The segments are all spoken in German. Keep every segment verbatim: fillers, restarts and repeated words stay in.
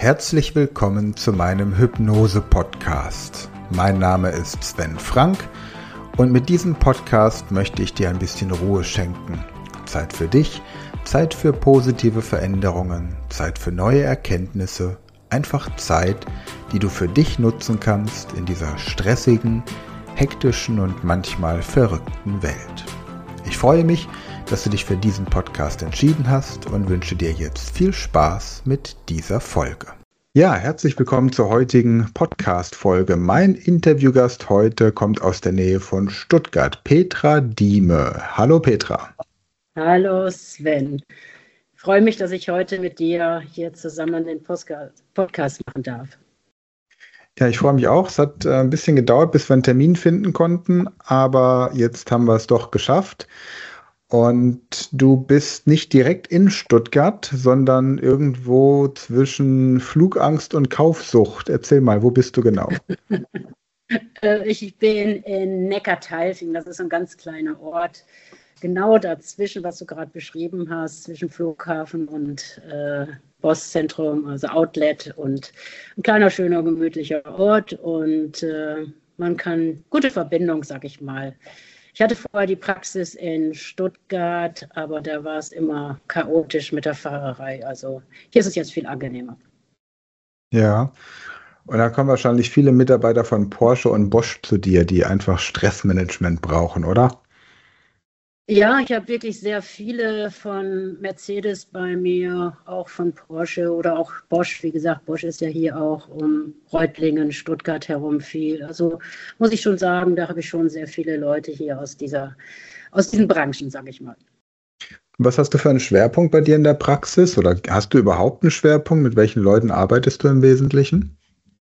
herzlich willkommen zu meinem Hypnose-Podcast. Mein Name ist Sven Frank und mit diesem Podcast möchte ich dir ein bisschen Ruhe schenken. Zeit für dich, Zeit für positive Veränderungen, Zeit für neue Erkenntnisse, einfach Zeit, die du für dich nutzen kannst in dieser stressigen, hektischen und manchmal verrückten Welt. Ich freue mich, dass du dich für diesen Podcast entschieden hast und wünsche dir jetzt viel Spaß mit dieser Folge. Ja, herzlich willkommen zur heutigen Podcast-Folge. Mein Interviewgast heute kommt aus der Nähe von Stuttgart, Petra Dieme. Hallo Petra. Hallo Sven. Ich freue mich, dass ich heute mit dir hier zusammen den Podcast machen darf. Ja, ich freue mich auch. Es hat ein bisschen gedauert, bis wir einen Termin finden konnten, aber jetzt haben wir es doch geschafft. Und du bist nicht direkt in Stuttgart, sondern irgendwo zwischen Flugangst und Kaufsucht. Erzähl mal, wo bist du genau? Ich bin in Neckartalfing, das ist ein ganz kleiner Ort. Genau dazwischen, was du gerade beschrieben hast, zwischen Flughafen und äh, Bosszentrum, also Outlet, und ein kleiner, schöner, gemütlicher Ort. Und äh, man kann gute Verbindung, sag ich mal. Ich hatte vorher die Praxis in Stuttgart, aber da war es immer chaotisch mit der Fahrerei. Also hier ist es jetzt viel angenehmer. Ja, und da kommen wahrscheinlich viele Mitarbeiter von Porsche und Bosch zu dir, die einfach Stressmanagement brauchen, oder? Ja, ich habe wirklich sehr viele von Mercedes bei mir, auch von Porsche oder auch Bosch. Wie gesagt, Bosch ist ja hier auch um Reutlingen, Stuttgart herum viel. Also muss ich schon sagen, da habe ich schon sehr viele Leute hier aus dieser, aus diesen Branchen, sage ich mal. Was hast du für einen Schwerpunkt bei dir in der Praxis? Oder hast du überhaupt einen Schwerpunkt? Mit welchen Leuten arbeitest du im Wesentlichen?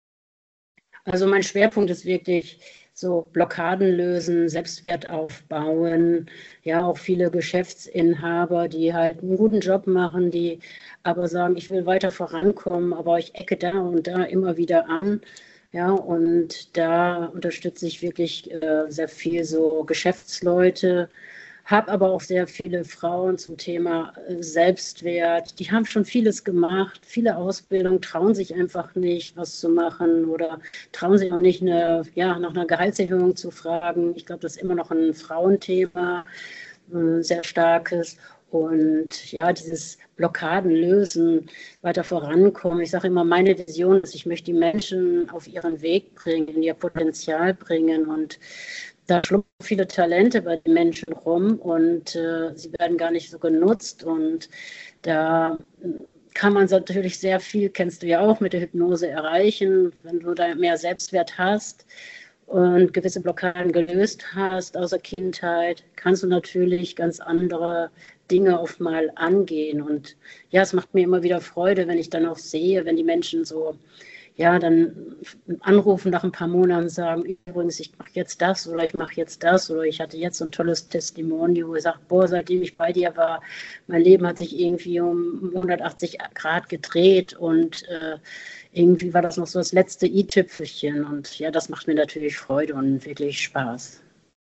Also mein Schwerpunkt ist wirklich so Blockaden lösen, Selbstwert aufbauen, ja auch viele Geschäftsinhaber, die halt einen guten Job machen, die aber sagen, ich will weiter vorankommen, aber ich ecke da und da immer wieder an. Ja, und da unterstütze ich wirklich äh, sehr viel so Geschäftsleute, habe aber auch sehr viele Frauen zum Thema Selbstwert. Die haben schon vieles gemacht, viele Ausbildungen, trauen sich einfach nicht, was zu machen oder trauen sich auch nicht, eine, ja, nach einer Gehaltserhöhung zu fragen. Ich glaube, das ist immer noch ein Frauenthema, ein sehr starkes. Und ja, dieses Blockaden lösen, weiter vorankommen. Ich sage immer, meine Vision ist, ich möchte die Menschen auf ihren Weg bringen, ihr Potenzial bringen, und da schlummern viele Talente bei den Menschen rum und äh, sie werden gar nicht so genutzt, und da kann man natürlich sehr viel, kennst du ja auch, mit der Hypnose erreichen, wenn du da mehr Selbstwert hast und gewisse Blockaden gelöst hast aus der Kindheit, kannst du natürlich ganz andere Dinge oft mal angehen. Und ja, es macht mir immer wieder Freude, wenn ich dann auch sehe, wenn die Menschen so ja, dann anrufen nach ein paar Monaten und sagen, übrigens, ich mache jetzt das oder ich mache jetzt das oder ich hatte jetzt so ein tolles Testimonial, wo ich sage, boah, seitdem ich bei dir war, mein Leben hat sich irgendwie um hundertachtzig Grad gedreht, und äh, irgendwie war das noch so das letzte i-Tüpfelchen, und ja, das macht mir natürlich Freude und wirklich Spaß.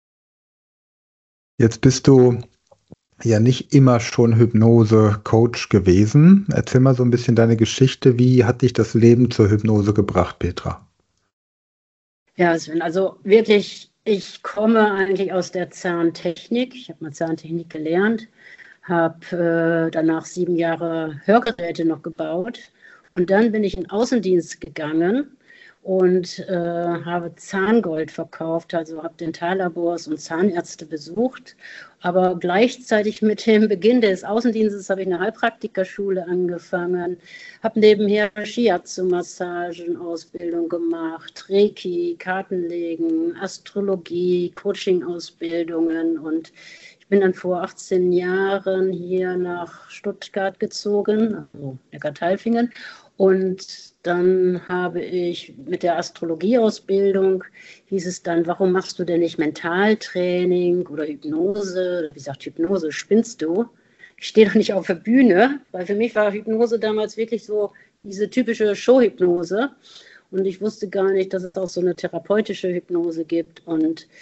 Jetzt bist du ja nicht immer schon Hypnose-Coach gewesen. Erzähl mal so ein bisschen deine Geschichte. Wie hat dich das Leben zur Hypnose gebracht, Petra? Ja, Sven, also wirklich, ich komme eigentlich aus der Zahntechnik. Ich habe mal Zahntechnik gelernt, habe äh, danach sieben Jahre Hörgeräte noch gebaut, und dann bin ich in den Außendienst gegangen und äh, habe Zahngold verkauft, also habe Dentallabors und Zahnärzte besucht. Aber gleichzeitig mit dem Beginn des Außendienstes habe ich eine Heilpraktikerschule angefangen, habe nebenher Shiatsu-Massagen, Ausbildung gemacht, Reiki, Kartenlegen, Astrologie, Coaching-Ausbildungen, und ich bin dann vor achtzehn Jahren hier nach Stuttgart gezogen, also Neckartalfingen. Und dann habe ich mit der Astrologieausbildung, hieß es dann, warum machst du denn nicht Mentaltraining oder Hypnose? Wie gesagt, Hypnose, spinnst du? Ich stehe doch nicht auf der Bühne, weil für mich war Hypnose damals wirklich so diese typische Showhypnose. Und ich wusste gar nicht, dass es auch so eine therapeutische Hypnose gibt. Und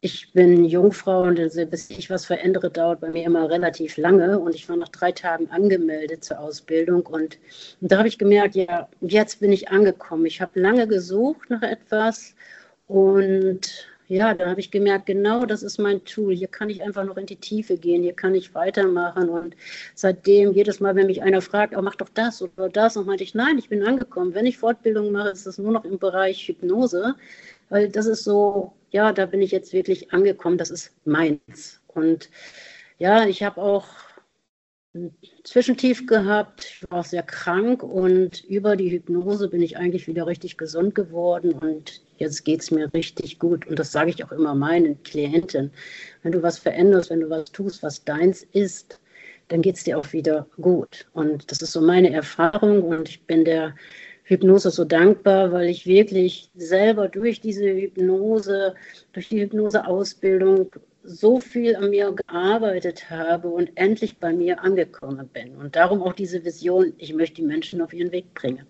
ich bin Jungfrau und also bis ich was verändere, dauert bei mir immer relativ lange. Und ich war nach drei Tagen angemeldet zur Ausbildung. Und, und da habe ich gemerkt, ja, jetzt bin ich angekommen. Ich habe lange gesucht nach etwas. Und ja, da habe ich gemerkt, genau das ist mein Tool. Hier kann ich einfach noch in die Tiefe gehen. Hier kann ich weitermachen. Und seitdem, jedes Mal, wenn mich einer fragt, oh, mach doch das oder das, und meinte ich, nein, ich bin angekommen. Wenn ich Fortbildung mache, ist das nur noch im Bereich Hypnose. Weil das ist so, ja, da bin ich jetzt wirklich angekommen, das ist meins. Und ja, ich habe auch ein Zwischentief gehabt, ich war auch sehr krank und über die Hypnose bin ich eigentlich wieder richtig gesund geworden und jetzt geht es mir richtig gut. Und das sage ich auch immer meinen Klienten. Wenn du was veränderst, wenn du was tust, was deins ist, dann geht es dir auch wieder gut. Und das ist so meine Erfahrung und ich bin der Hypnose so dankbar, weil ich wirklich selber durch diese Hypnose, durch die Hypnoseausbildung so viel an mir gearbeitet habe und endlich bei mir angekommen bin. Und darum auch diese Vision, ich möchte die Menschen auf ihren Weg bringen.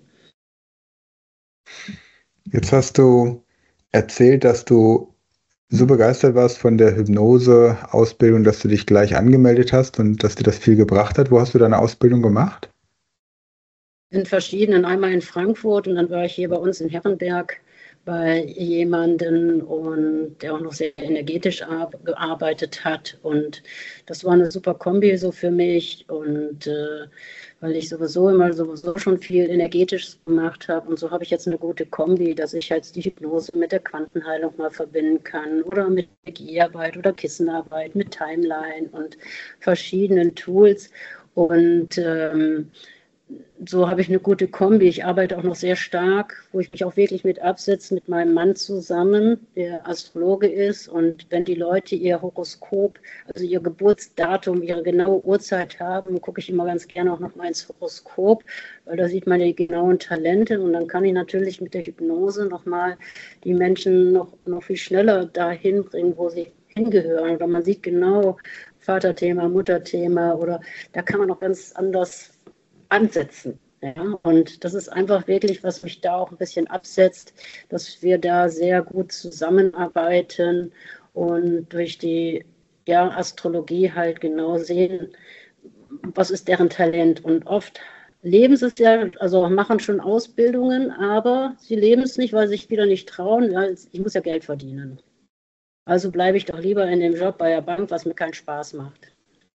Jetzt hast du erzählt, dass du so begeistert warst von der Hypnose-Ausbildung, dass du dich gleich angemeldet hast und dass dir das viel gebracht hat. Wo hast du deine Ausbildung gemacht? In verschiedenen, einmal in Frankfurt und dann war ich hier bei uns in Herrenberg bei jemandem, und der auch noch sehr energetisch gearbeitet hat. Und das war eine super Kombi so für mich. Und äh, weil ich sowieso immer sowieso schon viel Energetisches gemacht habe. Und so habe ich jetzt eine gute Kombi, dass ich jetzt die Hypnose mit der Quantenheilung mal verbinden kann oder mit Energiearbeit oder Kissenarbeit, mit Timeline und verschiedenen Tools. Und ähm, so habe ich eine gute Kombi. Ich arbeite auch noch sehr stark, wo ich mich auch wirklich mit absetze, mit meinem Mann zusammen, der Astrologe ist. Und wenn die Leute ihr Horoskop, also ihr Geburtsdatum, ihre genaue Uhrzeit haben, gucke ich immer ganz gerne auch noch mal ins Horoskop, weil da sieht man die genauen Talente. Und dann kann ich natürlich mit der Hypnose noch mal die Menschen noch, noch viel schneller dahin bringen, wo sie hingehören. Oder man sieht genau Vaterthema, Mutterthema, oder da kann man noch ganz anders ansetzen. Ja? Und das ist einfach wirklich, was mich da auch ein bisschen absetzt, dass wir da sehr gut zusammenarbeiten und durch die ja, Astrologie halt genau sehen, was ist deren Talent. Und oft leben sie es ja, also machen schon Ausbildungen, aber sie leben es nicht, weil sie sich wieder nicht trauen, weil ich muss ja Geld verdienen. Also bleibe ich doch lieber in dem Job bei der Bank, was mir keinen Spaß macht.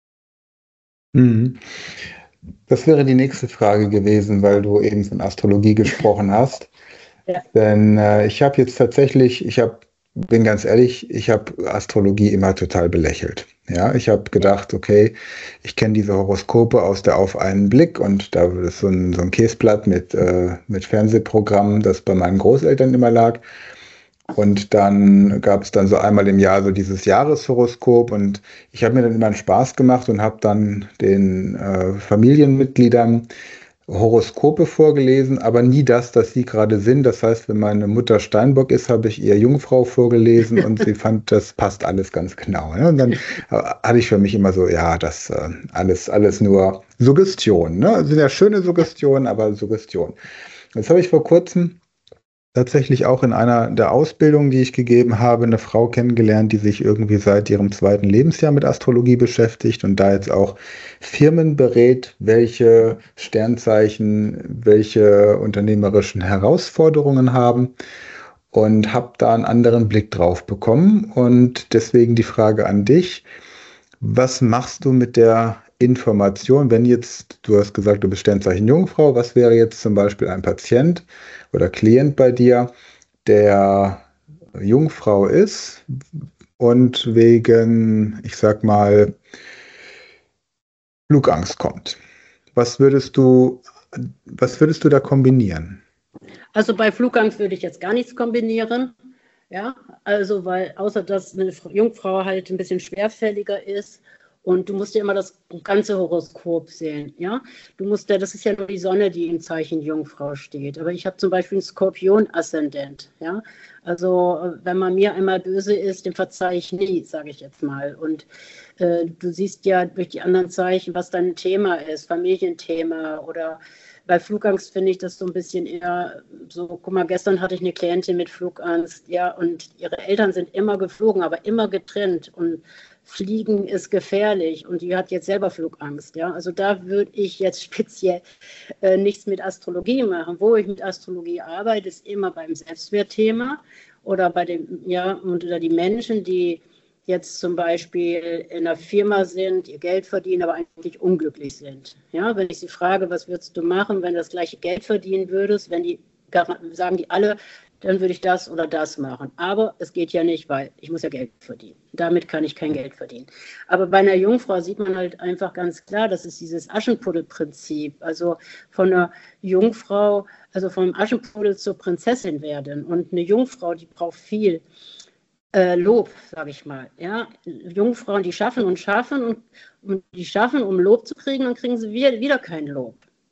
Mhm. Das wäre die nächste Frage gewesen, weil du eben von Astrologie gesprochen hast. Ja. Denn äh, ich habe jetzt tatsächlich, ich habe, bin ganz ehrlich, ich habe Astrologie immer total belächelt. Ja, ich habe gedacht, okay, ich kenne diese Horoskope aus der Auf einen Blick und da ist so ein, so ein Käseblatt mit, äh, mit Fernsehprogrammen, das bei meinen Großeltern immer lag. Und dann gab es dann so einmal im Jahr so dieses Jahreshoroskop und ich habe mir dann immer einen Spaß gemacht und habe dann den äh, Familienmitgliedern Horoskope vorgelesen, aber nie das, das sie gerade sind. Das heißt, wenn meine Mutter Steinbock ist, habe ich ihr Jungfrau vorgelesen und sie fand, das passt alles ganz genau. Ne? Und dann hatte ich für mich immer so, ja, das äh, alles, alles nur Suggestion. Ne? Das sind ja schöne Suggestionen, aber Suggestion. Jetzt habe ich vor kurzem tatsächlich auch in einer der Ausbildungen, die ich gegeben habe, eine Frau kennengelernt, die sich irgendwie seit ihrem zweiten Lebensjahr mit Astrologie beschäftigt und da jetzt auch Firmen berät, welche Sternzeichen, welche unternehmerischen Herausforderungen haben, und habe da einen anderen Blick drauf bekommen. Und deswegen die Frage an dich: Was machst du mit der Information, wenn jetzt, du hast gesagt, du bist Sternzeichen Jungfrau, was wäre jetzt zum Beispiel ein Patient oder Klient bei dir, der Jungfrau ist und wegen, ich sag mal, Flugangst kommt? Was würdest du, was würdest du da kombinieren? Also bei Flugangst würde ich jetzt gar nichts kombinieren. Ja, also weil außer dass eine Jungfrau halt ein bisschen schwerfälliger ist. Und du musst ja immer das ganze Horoskop sehen, ja. Du musst ja, das ist ja nur die Sonne, die im Zeichen Jungfrau steht. Aber ich habe zum Beispiel einen Skorpion-Aszendent, ja. Also wenn man mir einmal böse ist, den verzeihe ich nie, sage ich jetzt mal. Und äh, du siehst ja durch die anderen Zeichen, was dein Thema ist, Familienthema oder bei Flugangst finde ich das so ein bisschen eher so, guck mal, gestern hatte ich eine Klientin mit Flugangst, ja, und ihre Eltern sind immer geflogen, aber immer getrennt und Fliegen ist gefährlich und die hat jetzt selber Flugangst, ja. Also da würde ich jetzt speziell äh, nichts mit Astrologie machen. Wo ich mit Astrologie arbeite, ist immer beim Selbstwertthema oder bei dem, ja, und oder die Menschen, die jetzt zum Beispiel in einer Firma sind, ihr Geld verdienen, aber eigentlich unglücklich sind. Ja, wenn ich sie frage, was würdest du machen, wenn du das gleiche Geld verdienen würdest, wenn die sagen die alle, dann würde ich das oder das machen. Aber es geht ja nicht, weil ich muss ja Geld verdienen. Damit kann ich kein Geld verdienen. Aber bei einer Jungfrau sieht man halt einfach ganz klar, das ist dieses Aschenputtel-Prinzip. Also von einer Jungfrau, also vom Aschenputtel zur Prinzessin werden. Und eine Jungfrau, die braucht viel äh, Lob, sage ich mal. Ja? Jungfrauen, die schaffen und schaffen und, und die schaffen, um Lob zu kriegen, dann kriegen sie wieder, wieder kein Lob.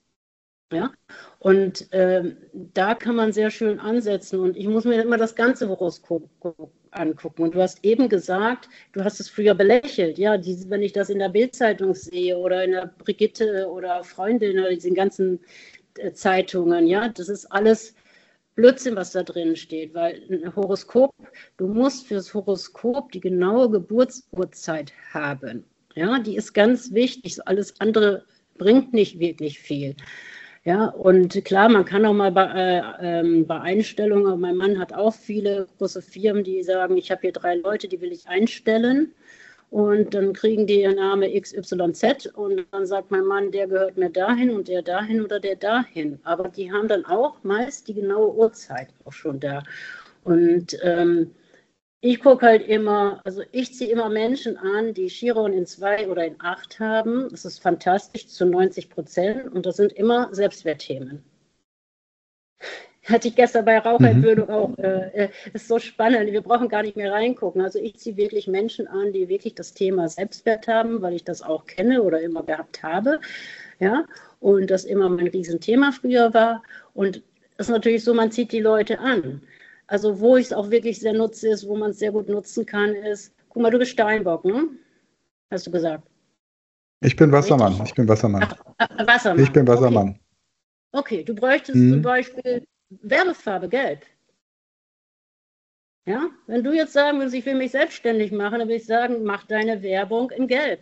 Ja, und ähm, da kann man sehr schön ansetzen und ich muss mir immer das ganze Horoskop angucken. Und du hast eben gesagt, du hast es früher belächelt, ja, die, wenn ich das in der Bild-Zeitung sehe oder in der Brigitte oder Freundin oder diesen ganzen äh, Zeitungen, ja, das ist alles Blödsinn, was da drin steht, weil ein Horoskop, du musst fürs Horoskop die genaue Geburtsurzeit haben. Ja, die ist ganz wichtig, alles andere bringt nicht wirklich viel. Ja, und klar, man kann auch mal bei, äh, ähm, bei Einstellungen, mein Mann hat auch viele große Firmen, die sagen, ich habe hier drei Leute, die will ich einstellen und dann kriegen die ihren Namen X Y Z und dann sagt mein Mann, der gehört mir dahin und der dahin oder der dahin. Aber die haben dann auch meist die genaue Uhrzeit auch schon da. Und ähm, ich gucke halt immer, also ich ziehe immer Menschen an, die Chiron in zwei oder in acht haben. Das ist fantastisch, zu neunzig Prozent. Und das sind immer Selbstwertthemen. Hatte ich gestern bei Rauchentwöhnung mhm. auch. Äh, ist so spannend, wir brauchen gar nicht mehr reingucken. Also ich ziehe wirklich Menschen an, die wirklich das Thema Selbstwert haben, weil ich das auch kenne oder immer gehabt habe. Ja, und das immer mein Riesenthema früher war. Und es ist natürlich so, man zieht die Leute an. Also wo ich es auch wirklich sehr nutze, ist, wo man es sehr gut nutzen kann, ist, guck mal, du bist Steinbock, ne? Hast du gesagt? Ich bin Wassermann, Richtig? ich bin Wassermann. Ach, ach, Wassermann. Ich bin Wassermann. Okay, okay. Du bräuchtest hm. zum Beispiel Werbefarbe gelb. Ja, wenn du jetzt sagen würdest, ich will mich selbstständig machen, dann würde ich sagen, mach deine Werbung in gelb.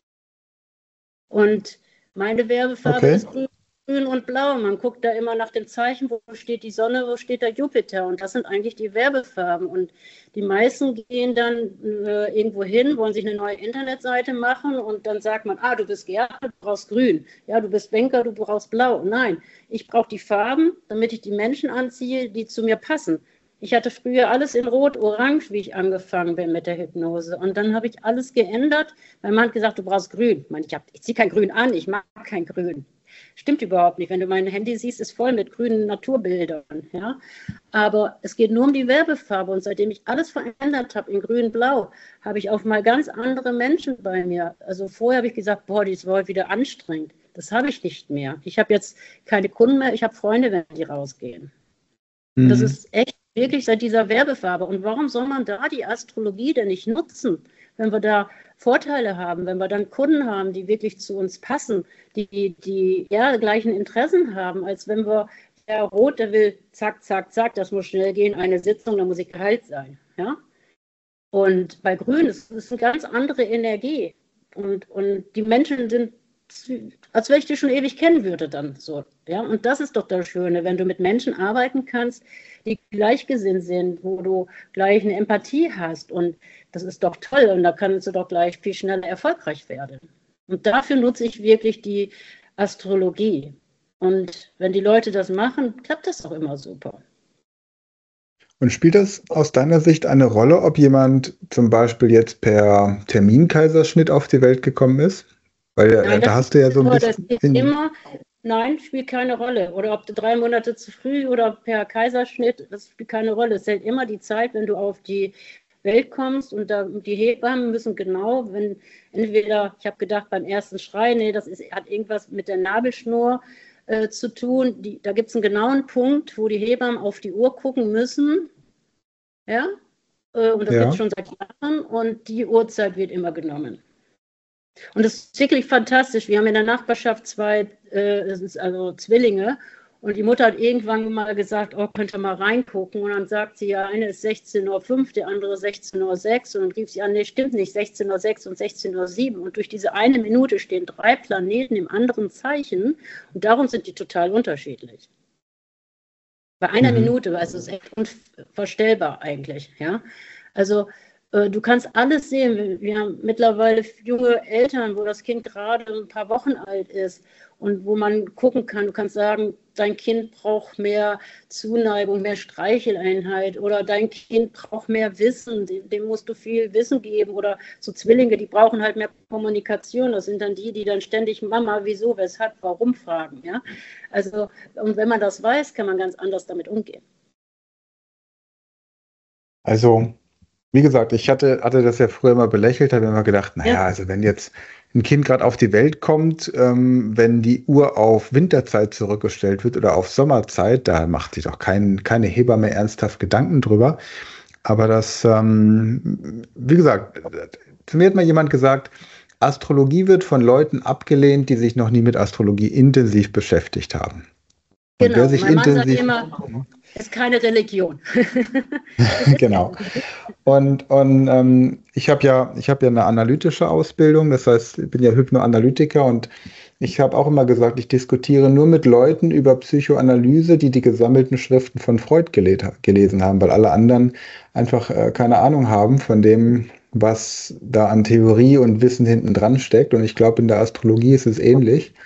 Und meine Werbefarbe okay. ist grün. Grün und Blau. Man guckt da immer nach dem Zeichen, wo steht die Sonne, wo steht der Jupiter. Und das sind eigentlich die Werbefarben. Und die meisten gehen dann äh, irgendwo hin, wollen sich eine neue Internetseite machen und dann sagt man, ah, du bist Gärtner, du brauchst Grün. Ja, du bist Banker, du brauchst Blau. Nein, ich brauche die Farben, damit ich die Menschen anziehe, die zu mir passen. Ich hatte früher alles in Rot, Orange, wie ich angefangen bin mit der Hypnose. Und dann habe ich alles geändert, weil man hat gesagt, du brauchst Grün. Ich meine, ich, ich ziehe kein Grün an, ich mag kein Grün. Stimmt überhaupt nicht. Wenn du mein Handy siehst, ist voll mit grünen Naturbildern. Ja? Aber es geht nur um die Werbefarbe. Und seitdem ich alles verändert habe in grün-blau, habe ich auch mal ganz andere Menschen bei mir. Also vorher habe ich gesagt, boah, das war wieder anstrengend. Das habe ich nicht mehr. Ich habe jetzt keine Kunden mehr, ich habe Freunde, wenn die rausgehen. Mhm. Das ist echt wirklich seit dieser Werbefarbe. Und warum soll man da die Astrologie denn nicht nutzen? Wenn wir da Vorteile haben, wenn wir dann Kunden haben, die wirklich zu uns passen, die die ja gleichen Interessen haben, als wenn wir, der Rot, der will zack, zack, zack, das muss schnell gehen, eine Sitzung, da muss ich geheilt sein. Ja? Und bei Grün ist es eine ganz andere Energie. Und, und die Menschen sind, als wenn ich die schon ewig kennen würde dann so. Ja? Und das ist doch das Schöne, wenn du mit Menschen arbeiten kannst, die gleichgesinnt sind, wo du gleich eine Empathie hast. Und das ist doch toll. Und da kannst du doch gleich viel schneller erfolgreich werden. Und dafür nutze ich wirklich die Astrologie. Und wenn die Leute das machen, klappt das auch immer super. Und spielt das aus deiner Sicht eine Rolle, ob jemand zum Beispiel jetzt per Terminkaiserschnitt auf die Welt gekommen ist? Weil Nein, da hast du ja so ein bisschen... Das ist immer, nein, spielt keine Rolle. Oder ob du drei Monate zu früh oder per Kaiserschnitt, das spielt keine Rolle. Es zählt immer die Zeit, wenn du auf die Welt kommst und da, die Hebammen müssen genau, wenn entweder, ich habe gedacht beim ersten Schrei, nee, das ist, hat irgendwas mit der Nabelschnur äh, zu tun. Die, da gibt es einen genauen Punkt, wo die Hebammen auf die Uhr gucken müssen. Ja, äh, und das ja. gibt es schon seit Jahren und die Uhrzeit wird immer genommen. Und das ist wirklich fantastisch. Wir haben in der Nachbarschaft zwei, äh, das ist also Zwillinge. Und die Mutter hat irgendwann mal gesagt, oh, könnt ihr mal reingucken. Und dann sagt sie, ja, eine ist sechzehn Uhr fünf, der andere sechzehn Uhr sechs. Und dann rief sie an, nee, stimmt nicht, sechzehn Uhr sechs und sechzehn Uhr sieben. Und durch diese eine Minute stehen drei Planeten im anderen Zeichen. Und darum sind die total unterschiedlich. Bei einer mhm. Minute, also es ist echt unvorstellbar eigentlich. Ja? Also äh, du kannst alles sehen. Wir haben mittlerweile junge Eltern, wo das Kind gerade ein paar Wochen alt ist. Und wo man gucken kann, du kannst sagen, dein Kind braucht mehr Zuneigung, mehr Streicheleinheit oder dein Kind braucht mehr Wissen, dem, dem musst du viel Wissen geben oder so Zwillinge, die brauchen halt mehr Kommunikation, das sind dann die, die dann ständig Mama, wieso, weshalb, warum fragen, ja. Also, und wenn man das weiß, kann man ganz anders damit umgehen. Also, wie gesagt, ich hatte, hatte das ja früher immer belächelt, habe immer gedacht, naja, Ja. also wenn jetzt ein Kind gerade auf die Welt kommt, ähm, wenn die Uhr auf Winterzeit zurückgestellt wird oder auf Sommerzeit, da macht sich doch kein, keine Hebamme ernsthaft Gedanken drüber. Aber das, ähm, wie gesagt, zu mir hat mal jemand gesagt, Astrologie wird von Leuten abgelehnt, die sich noch nie mit Astrologie intensiv beschäftigt haben. Und Genau, wer sich mein Mann sagt intensiv immer, ist keine Religion. Genau. Und, und ähm, ich habe ja, ich habe ja eine analytische Ausbildung, das heißt, ich bin ja Hypnoanalytiker und ich habe auch immer gesagt, ich diskutiere nur mit Leuten über Psychoanalyse, die die gesammelten Schriften von Freud gele- gelesen haben, weil alle anderen einfach äh, keine Ahnung haben von dem, was da an Theorie und Wissen hinten dran steckt. Und ich glaube, in der Astrologie ist es ähnlich.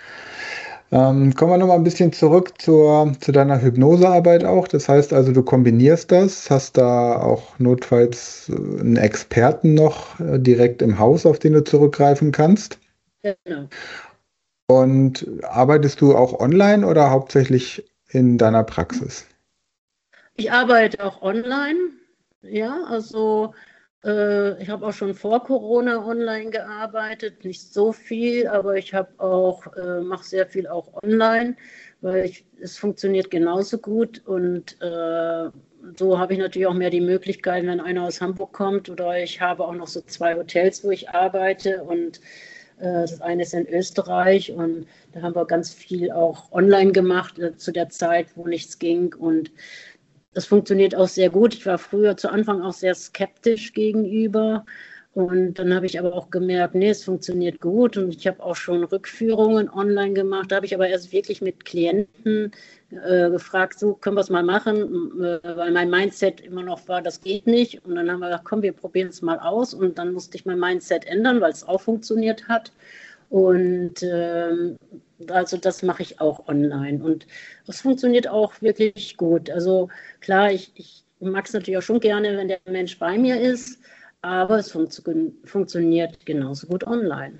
Ähm, kommen wir nochmal ein bisschen zurück zur, zu deiner Hypnosearbeit auch. Das heißt also, du kombinierst das, hast da auch notfalls äh, einen Experten noch äh, direkt im Haus, auf den du zurückgreifen kannst. Genau. Und arbeitest du auch online oder hauptsächlich in deiner Praxis? Ich arbeite auch online, ja, also äh, ich habe auch schon vor Corona online gearbeitet, nicht so viel, aber ich habe auch, äh, mache sehr viel auch online, weil ich, es funktioniert genauso gut und äh, so habe ich natürlich auch mehr die Möglichkeit, wenn einer aus Hamburg kommt oder ich habe auch noch so zwei Hotels, wo ich arbeite und äh, das eine ist in Österreich und da haben wir ganz viel auch online gemacht äh, zu der Zeit, wo nichts ging und das funktioniert auch sehr gut. Ich war früher zu Anfang auch sehr skeptisch gegenüber. Und dann habe ich aber auch gemerkt, nee, es funktioniert gut. Und ich habe auch schon Rückführungen online gemacht. Da habe ich aber erst wirklich mit Klienten äh, gefragt, so können wir es mal machen, äh, weil mein Mindset immer noch war, das geht nicht. Und dann haben wir gesagt, komm, wir probieren es mal aus. Und dann musste ich mein Mindset ändern, weil es auch funktioniert hat. Und ähm, also das mache ich auch online und das funktioniert auch wirklich gut. Also klar, ich, ich mag es natürlich auch schon gerne, wenn der Mensch bei mir ist, aber es funktio- funktioniert genauso gut online.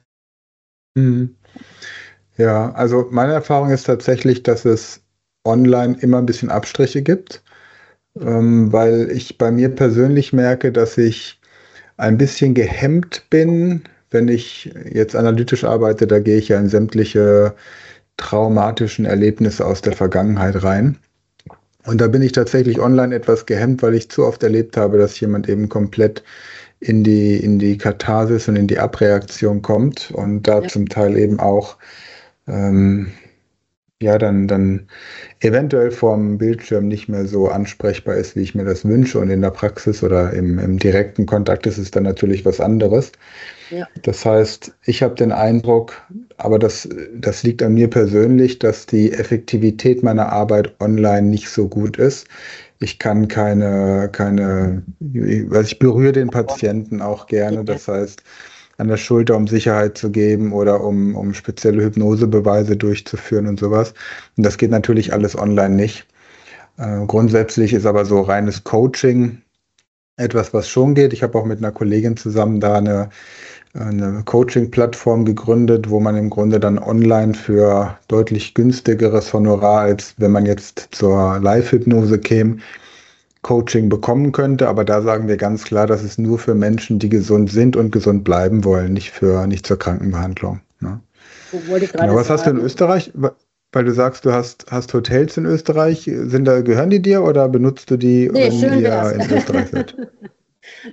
Mhm. Ja, also meine Erfahrung ist tatsächlich, dass es online immer ein bisschen Abstriche gibt, ähm, weil ich bei mir persönlich merke, dass ich ein bisschen gehemmt bin, wenn ich jetzt analytisch arbeite, da gehe ich ja in sämtliche traumatischen Erlebnisse aus der Vergangenheit rein. Und da bin ich tatsächlich online etwas gehemmt, weil ich zu oft erlebt habe, dass jemand eben komplett in die, in die Katharsis und in die Abreaktion kommt und da Ja. zum Teil eben auch ähm, ja, dann, dann eventuell vorm Bildschirm nicht mehr so ansprechbar ist, wie ich mir das wünsche. Und in der Praxis oder im, im direkten Kontakt ist es dann natürlich was anderes. Ja. Das heißt, ich habe den Eindruck, aber das, das liegt an mir persönlich, dass die Effektivität meiner Arbeit online nicht so gut ist. Ich kann keine, keine, also ich berühre den Patienten auch gerne. Das heißt, an der Schulter, um Sicherheit zu geben oder um, um spezielle Hypnosebeweise durchzuführen und sowas. Und das geht natürlich alles online nicht. Äh, grundsätzlich ist aber so reines Coaching etwas, was schon geht. Ich habe auch mit einer Kollegin zusammen da eine, eine Coaching-Plattform gegründet, wo man im Grunde dann online für deutlich günstigeres Honorar, als wenn man jetzt zur Live-Hypnose käme, Coaching bekommen könnte, aber da sagen wir ganz klar, das ist nur für Menschen, die gesund sind und gesund bleiben wollen, nicht für nicht zur Krankenbehandlung. Ne? So wollte ich gerade Genau, was hast du in sagen. Österreich? Weil du sagst, du hast, hast Hotels in Österreich. Sind da, gehören die dir oder benutzt du die, Nee, wenn schön ihr wär's. in Österreich seid? Nein,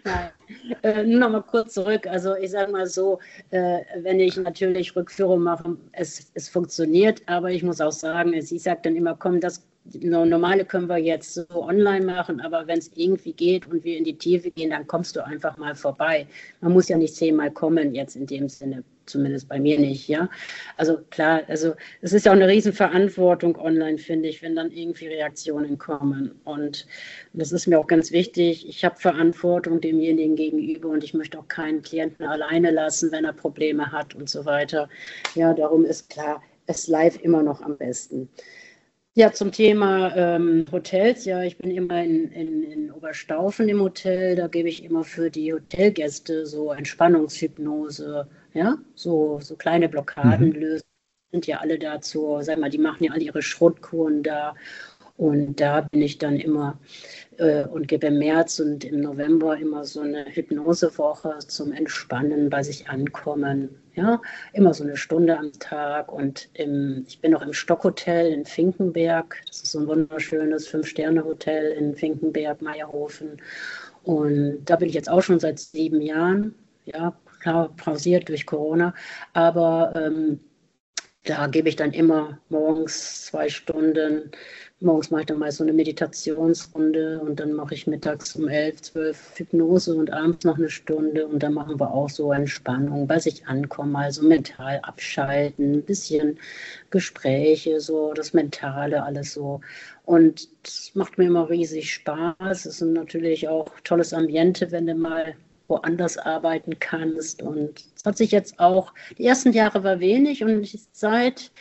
Äh, nur noch mal kurz zurück. Also ich sage mal so, äh, wenn ich natürlich Rückführung mache, es, es funktioniert, aber ich muss auch sagen, es, ich sage dann immer, komm, das Normale können wir jetzt so online machen, aber wenn es irgendwie geht und wir in die Tiefe gehen, dann kommst du einfach mal vorbei. Man muss ja nicht zehnmal kommen, jetzt in dem Sinne, zumindest bei mir nicht, ja. Also klar, also es ist ja auch eine Riesenverantwortung online, finde ich, wenn dann irgendwie Reaktionen kommen. Und das ist mir auch ganz wichtig. Ich habe Verantwortung demjenigen gegenüber und ich möchte auch keinen Klienten alleine lassen, wenn er Probleme hat und so weiter. Ja, darum ist klar, es live immer noch am besten. Ja, zum Thema ähm, Hotels. Ja, ich bin immer in, in, in Oberstaufen im Hotel. Da gebe ich immer für die Hotelgäste so Entspannungshypnose, ja, so, so kleine Blockaden Mhm. lösen. Sind ja alle dazu, sag mal, die machen ja alle ihre Schrotkuren da. Und da bin ich dann immer äh, und gebe im März und im November immer so eine Hypnosewoche zum Entspannen, bei sich ankommen. Ja, immer so eine Stunde am Tag. Und im, ich bin noch im Stockhotel in Finkenberg. Das ist so ein wunderschönes Fünf-Sterne-Hotel in Finkenberg, Meierhofen. Und da bin ich jetzt auch schon seit sieben Jahren. Ja, klar, pausiert durch Corona. Aber ähm, da gebe ich dann immer morgens zwei Stunden. Morgens mache ich dann mal so eine Meditationsrunde und dann mache ich mittags um elf, zwölf Hypnose und abends noch eine Stunde und dann machen wir auch so Entspannung, bei sich ankommen, also mental abschalten, ein bisschen Gespräche, so das Mentale, alles so. Und das macht mir immer riesig Spaß. Es ist natürlich auch tolles Ambiente, wenn du mal woanders arbeiten kannst. Und es hat sich jetzt auch, die ersten Jahre war wenig und seit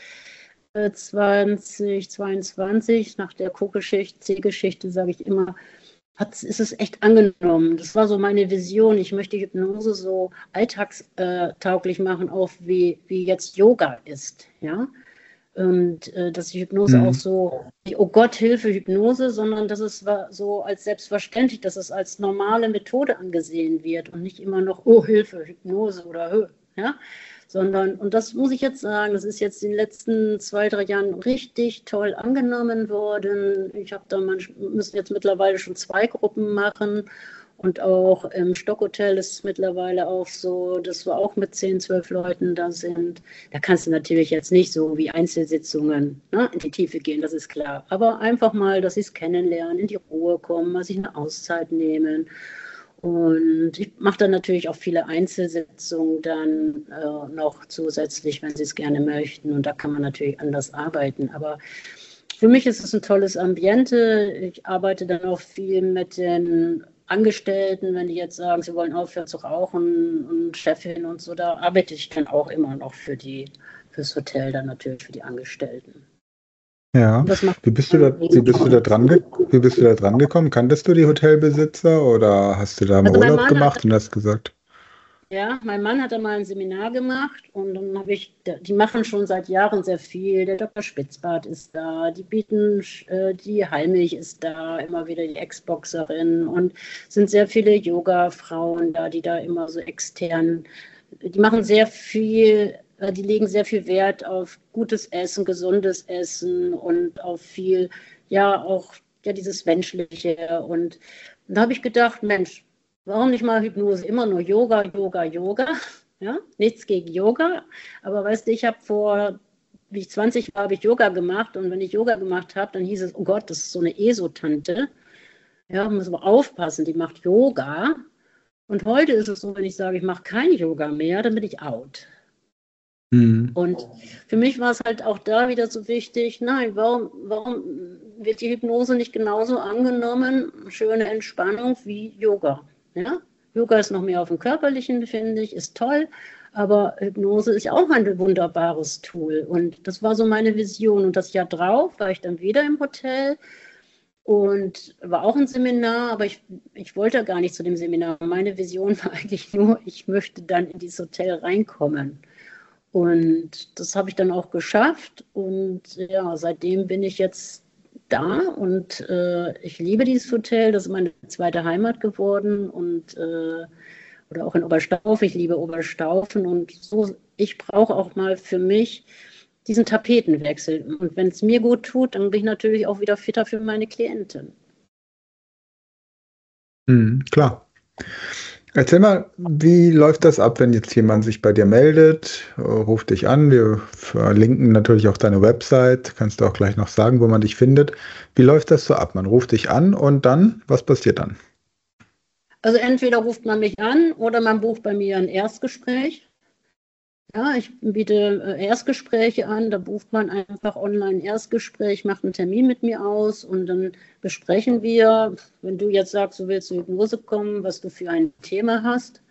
zwanzig zweiundzwanzig, nach der Co-Geschichte, C-Geschichte, sage ich immer, hat, ist es echt angenommen. Das war so meine Vision. Ich möchte Hypnose so alltagstauglich machen, auch wie, wie jetzt Yoga ist. Ja? Und äh, dass die Hypnose auch Mhm. so, oh Gott, Hilfe, Hypnose, sondern dass es so als selbstverständlich, dass es als normale Methode angesehen wird und nicht immer noch, oh Hilfe, Hypnose oder ja, sondern, und das muss ich jetzt sagen, das ist jetzt in den letzten zwei, drei Jahren richtig toll angenommen worden. Ich habe da, man müssen jetzt mittlerweile schon zwei Gruppen machen. Und auch im Stockhotel ist es mittlerweile auch so, dass wir auch mit zehn, zwölf Leuten da sind. Da kannst du natürlich jetzt nicht so wie Einzelsitzungen, ne, in die Tiefe gehen, das ist klar. Aber einfach mal, dass sie es kennenlernen, in die Ruhe kommen, mal sich eine Auszeit nehmen. Und ich mache dann natürlich auch viele Einzelsitzungen dann äh, noch zusätzlich, wenn sie es gerne möchten. Und da kann man natürlich anders arbeiten. Aber für mich ist es ein tolles Ambiente. Ich arbeite dann auch viel mit den Angestellten, wenn die jetzt sagen, sie wollen aufhören zu rauchen und Chefin und so, da arbeite ich dann auch immer noch für die, fürs Hotel, dann natürlich für die Angestellten. Ja, Und das macht wie bist du da, dann wie riesen bist du da Spaß. dran, ge wie bist du da dran gekommen? Kanntest du die Hotelbesitzer oder hast du da mal Also mein Urlaub Mann hat gemacht und hast gesagt, Ja, mein Mann hat da mal ein Seminar gemacht und dann habe ich, die machen schon seit Jahren sehr viel. Der Doktor Spitzbart ist da, die bieten, äh, die Heilmilch ist da, immer wieder die Ex-Boxerin und sind sehr viele Yoga-Frauen da, die da immer so extern, die machen sehr viel, äh, die legen sehr viel Wert auf gutes Essen, gesundes Essen und auf viel, ja, auch ja, dieses Menschliche. Und, und da habe ich gedacht, Mensch, warum nicht mal Hypnose? Immer nur Yoga, Yoga, Yoga. Ja, nichts gegen Yoga. Aber weißt du, ich habe vor, wie ich zwanzig war, habe ich Yoga gemacht. Und wenn ich Yoga gemacht habe, dann hieß es, oh Gott, das ist so eine ESO-Tante. Ja, muss aber aufpassen, die macht Yoga. Und heute ist es so, wenn ich sage, ich mache kein Yoga mehr, dann bin ich out. hm, Und für mich war es halt auch da wieder so wichtig, nein, warum, warum wird die Hypnose nicht genauso angenommen, schöne Entspannung wie Yoga? Ja? Yoga ist noch mehr auf dem Körperlichen, finde ich, ist toll, aber Hypnose ist auch ein wunderbares Tool. Und das war so meine Vision. Und das Jahr drauf war ich dann wieder im Hotel und war auch ein Seminar, aber ich, ich wollte gar nicht zu dem Seminar. Meine Vision war eigentlich nur, ich möchte dann in dieses Hotel reinkommen. Und das habe ich dann auch geschafft. Und ja, seitdem bin ich jetzt da und äh, ich liebe dieses Hotel. Das ist meine zweite Heimat geworden. Und äh, oder auch in Oberstaufen. Ich liebe Oberstaufen. Und so, ich brauche auch mal für mich diesen Tapetenwechsel. Und wenn es mir gut tut, dann bin ich natürlich auch wieder fitter für meine Klienten. hm, klar. Erzähl mal, wie läuft das ab, wenn jetzt jemand sich bei dir meldet, äh, ruft dich an, wir verlinken natürlich auch deine Website, kannst du auch gleich noch sagen, wo man dich findet. Wie läuft das so ab? Man ruft dich an und dann, was passiert dann? Also entweder ruft man mich an oder man bucht bei mir ein Erstgespräch. Ja, ich biete äh, Erstgespräche an, da bucht man einfach online ein Erstgespräch, macht einen Termin mit mir aus und dann besprechen wir, wenn du jetzt sagst, du willst zur Hypnose kommen, was du für ein Thema hast.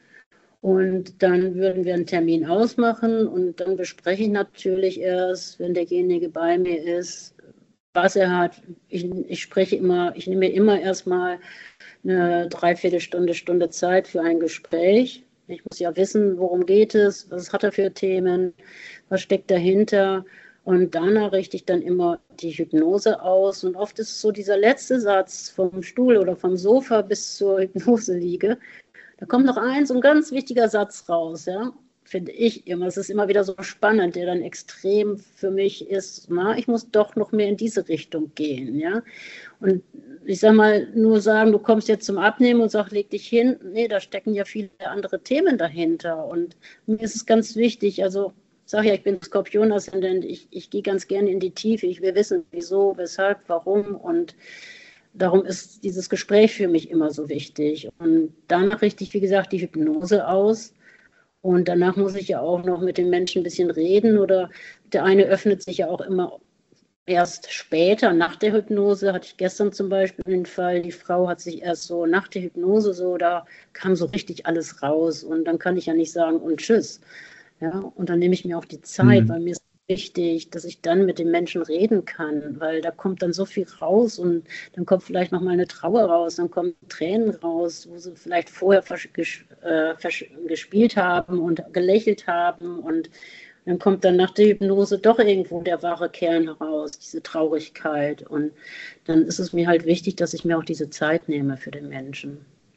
Und dann würden wir einen Termin ausmachen und dann bespreche ich natürlich erst, wenn derjenige bei mir ist, was er hat. Ich, ich spreche immer, ich nehme mir immer erstmal eine Dreiviertelstunde, Stunde Zeit für ein Gespräch. Ich muss ja wissen, worum geht es, was hat er für Themen, was steckt dahinter. Und danach richte ich dann immer die Hypnose aus. Und oft ist es so dieser letzte Satz vom Stuhl oder vom Sofa bis zur Hypnose liege. Da kommt noch ein so ein ganz wichtiger Satz raus, ja, finde ich immer. Es ist immer wieder so spannend, der dann extrem für mich ist, na, ich muss doch noch mehr in diese Richtung gehen, ja. Und ich sage mal, nur sagen, du kommst jetzt zum Abnehmen und sag, leg dich hin. Nee, da stecken ja viele andere Themen dahinter. Und mir ist es ganz wichtig, also ich sage ja, ich bin Skorpion-Aszendent, ich, ich gehe ganz gerne in die Tiefe. Ich will wissen, wieso, weshalb, warum. Und darum ist dieses Gespräch für mich immer so wichtig. Und danach richte ich, wie gesagt, die Hypnose aus. Und danach muss ich ja auch noch mit den Menschen ein bisschen reden. Oder der eine öffnet sich ja auch immer erst später, nach der Hypnose. Hatte ich gestern zum Beispiel den Fall, die Frau hat sich erst so nach der Hypnose so, da kam so richtig alles raus. Und dann kann ich ja nicht sagen, und tschüss. Ja, und dann nehme ich mir auch die Zeit, Hm. weil mir ist wichtig, dass ich dann mit den Menschen reden kann, weil da kommt dann so viel raus und dann kommt vielleicht noch mal eine Trauer raus, dann kommen Tränen raus, wo sie vielleicht vorher ges äh, gespielt haben und gelächelt haben und dann kommt dann nach der Hypnose doch irgendwo der wahre Kern heraus, diese Traurigkeit und dann ist es mir halt wichtig, dass ich mir auch diese Zeit nehme für den Menschen.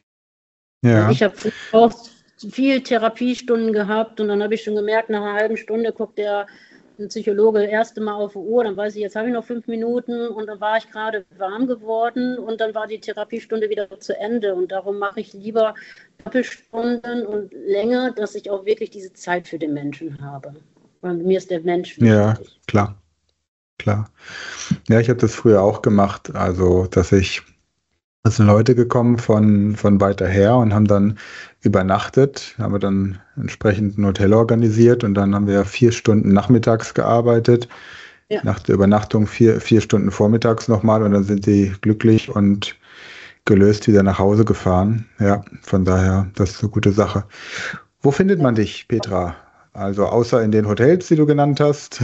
Also Ja, ich habe auch viel Therapiestunden gehabt und dann habe ich schon gemerkt, nach einer halben Stunde guckt der ein Psychologe das erste Mal auf die Uhr, dann weiß ich, jetzt habe ich noch fünf Minuten und dann war ich gerade warm geworden und dann war die Therapiestunde wieder zu Ende und darum mache ich lieber Doppelstunden und länger, dass ich auch wirklich diese Zeit für den Menschen habe. Weil mir ist der Mensch ja, wichtig. klar, klar. Ja, ich habe das früher auch gemacht, also dass ich, es sind Leute gekommen von, von weiter her und haben dann übernachtet, haben wir dann entsprechend ein Hotel organisiert und dann haben wir vier Stunden nachmittags gearbeitet, Ja. nach der Übernachtung vier, vier Stunden vormittags nochmal und dann sind die glücklich und gelöst wieder nach Hause gefahren. Ja, von daher, das ist eine gute Sache. Wo findet man dich, Petra? Also außer in den Hotels, die du genannt hast.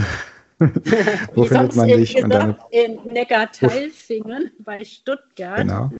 Wo Ich habe findet es man eben dich und deine... gesagt, in Uff, Neckarteilfingen bei Stuttgart. genau.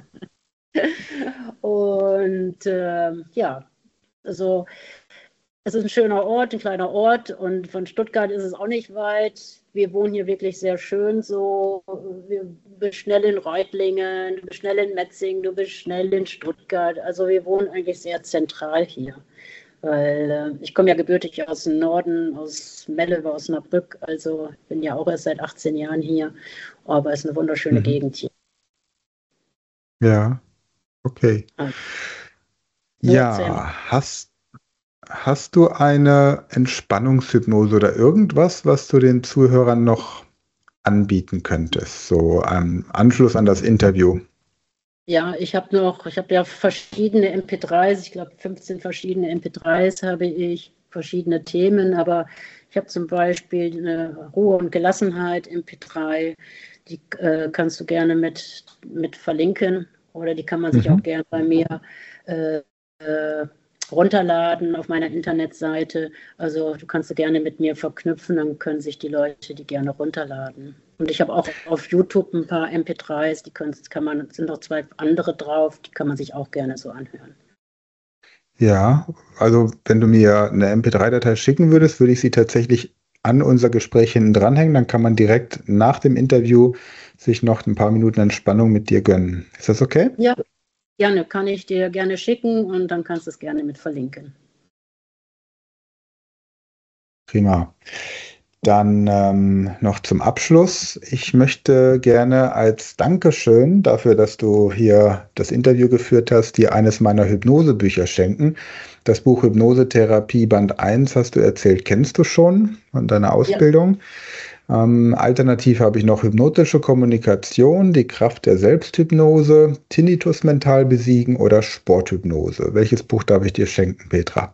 Und äh, ja, also es ist ein schöner Ort, ein kleiner Ort und von Stuttgart ist es auch nicht weit. Wir wohnen hier wirklich sehr schön so. Wir, du bist schnell in Reutlingen, du bist schnell in Metzingen, du bist schnell in Stuttgart. Also wir wohnen eigentlich sehr zentral hier. Weil äh, ich komme ja gebürtig aus dem Norden, aus Melle, aus Osnabrück. Also bin ja auch erst seit achtzehn Jahren hier. Aber es ist eine wunderschöne Mhm. Gegend hier. Ja, okay. Also, so erzähl mal. Ja, hast, hast du eine Entspannungshypnose oder irgendwas, was du den Zuhörern noch anbieten könntest? So am Anschluss an das Interview. Ja, ich habe noch, ich habe ja verschiedene M P drei s, ich glaube fünfzehn verschiedene M P drei s habe ich, verschiedene Themen, aber ich habe zum Beispiel eine Ruhe und Gelassenheit M P drei, die äh, kannst du gerne mit, mit verlinken oder die kann man sich auch Mhm. gerne bei mir äh, äh, runterladen auf meiner Internetseite. Also du kannst sie gerne mit mir verknüpfen, dann können sich die Leute die gerne runterladen. Und ich habe auch auf YouTube ein paar M P drei s, die können, kann man, sind noch zwei andere drauf, die kann man sich auch gerne so anhören. Ja, also wenn du mir eine M P drei Datei schicken würdest, würde ich sie tatsächlich an unser Gespräch hinten dranhängen. Dann kann man direkt nach dem Interview sich noch ein paar Minuten Entspannung mit dir gönnen. Ist das okay? Ja, gerne, kann ich dir gerne schicken und dann kannst du es gerne mit verlinken. Prima. Dann ähm, noch zum Abschluss. Ich möchte gerne als Dankeschön dafür, dass du hier das Interview geführt hast, dir eines meiner Hypnosebücher schenken. Das Buch Hypnosetherapie Band eins, hast du erzählt, kennst du schon von deiner Ausbildung. Ja. Ähm, alternativ habe ich noch Hypnotische Kommunikation, die Kraft der Selbsthypnose, Tinnitus mental besiegen oder Sporthypnose. Welches Buch darf ich dir schenken, Petra?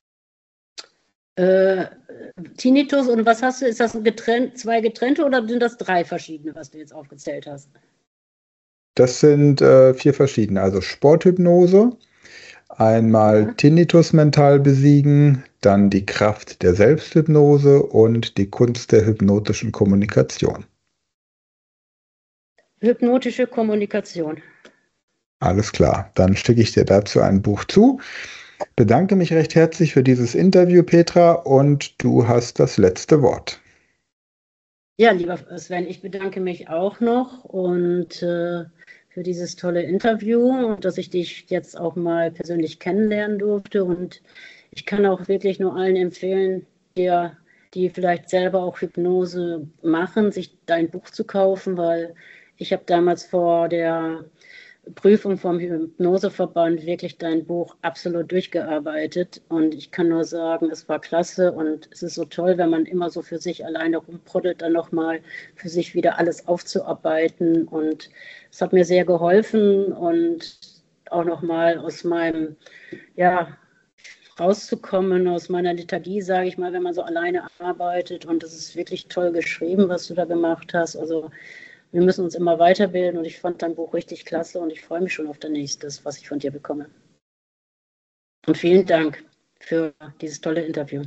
Äh, Tinnitus und was hast du? Ist das ein getrennt, zwei getrennte oder sind das drei verschiedene, was du jetzt aufgezählt hast? Das sind äh, vier verschiedene. Also Sporthypnose, einmal ja. Tinnitus mental besiegen, dann die Kraft der Selbsthypnose und die Kunst der hypnotischen Kommunikation. Hypnotische Kommunikation. Alles klar, dann schicke ich dir dazu ein Buch zu. Bedanke mich recht herzlich für dieses Interview, Petra, und du hast das letzte Wort. Ja, lieber Sven, ich bedanke mich auch noch und äh, für dieses tolle Interview und dass ich dich jetzt auch mal persönlich kennenlernen durfte. Und ich kann auch wirklich nur allen empfehlen, dir, die vielleicht selber auch Hypnose machen, sich dein Buch zu kaufen, weil ich habe damals vor der Prüfung vom Hypnoseverband wirklich dein Buch absolut durchgearbeitet und ich kann nur sagen, es war klasse und es ist so toll, wenn man immer so für sich alleine rumproddelt, dann nochmal für sich wieder alles aufzuarbeiten und es hat mir sehr geholfen und auch nochmal aus meinem, ja, rauszukommen, aus meiner Lethargie, sage ich mal, wenn man so alleine arbeitet und es ist wirklich toll geschrieben, was du da gemacht hast, also wir müssen uns immer weiterbilden und ich fand dein Buch richtig klasse und ich freue mich schon auf das nächste, was ich von dir bekomme. Und vielen Dank für dieses tolle Interview.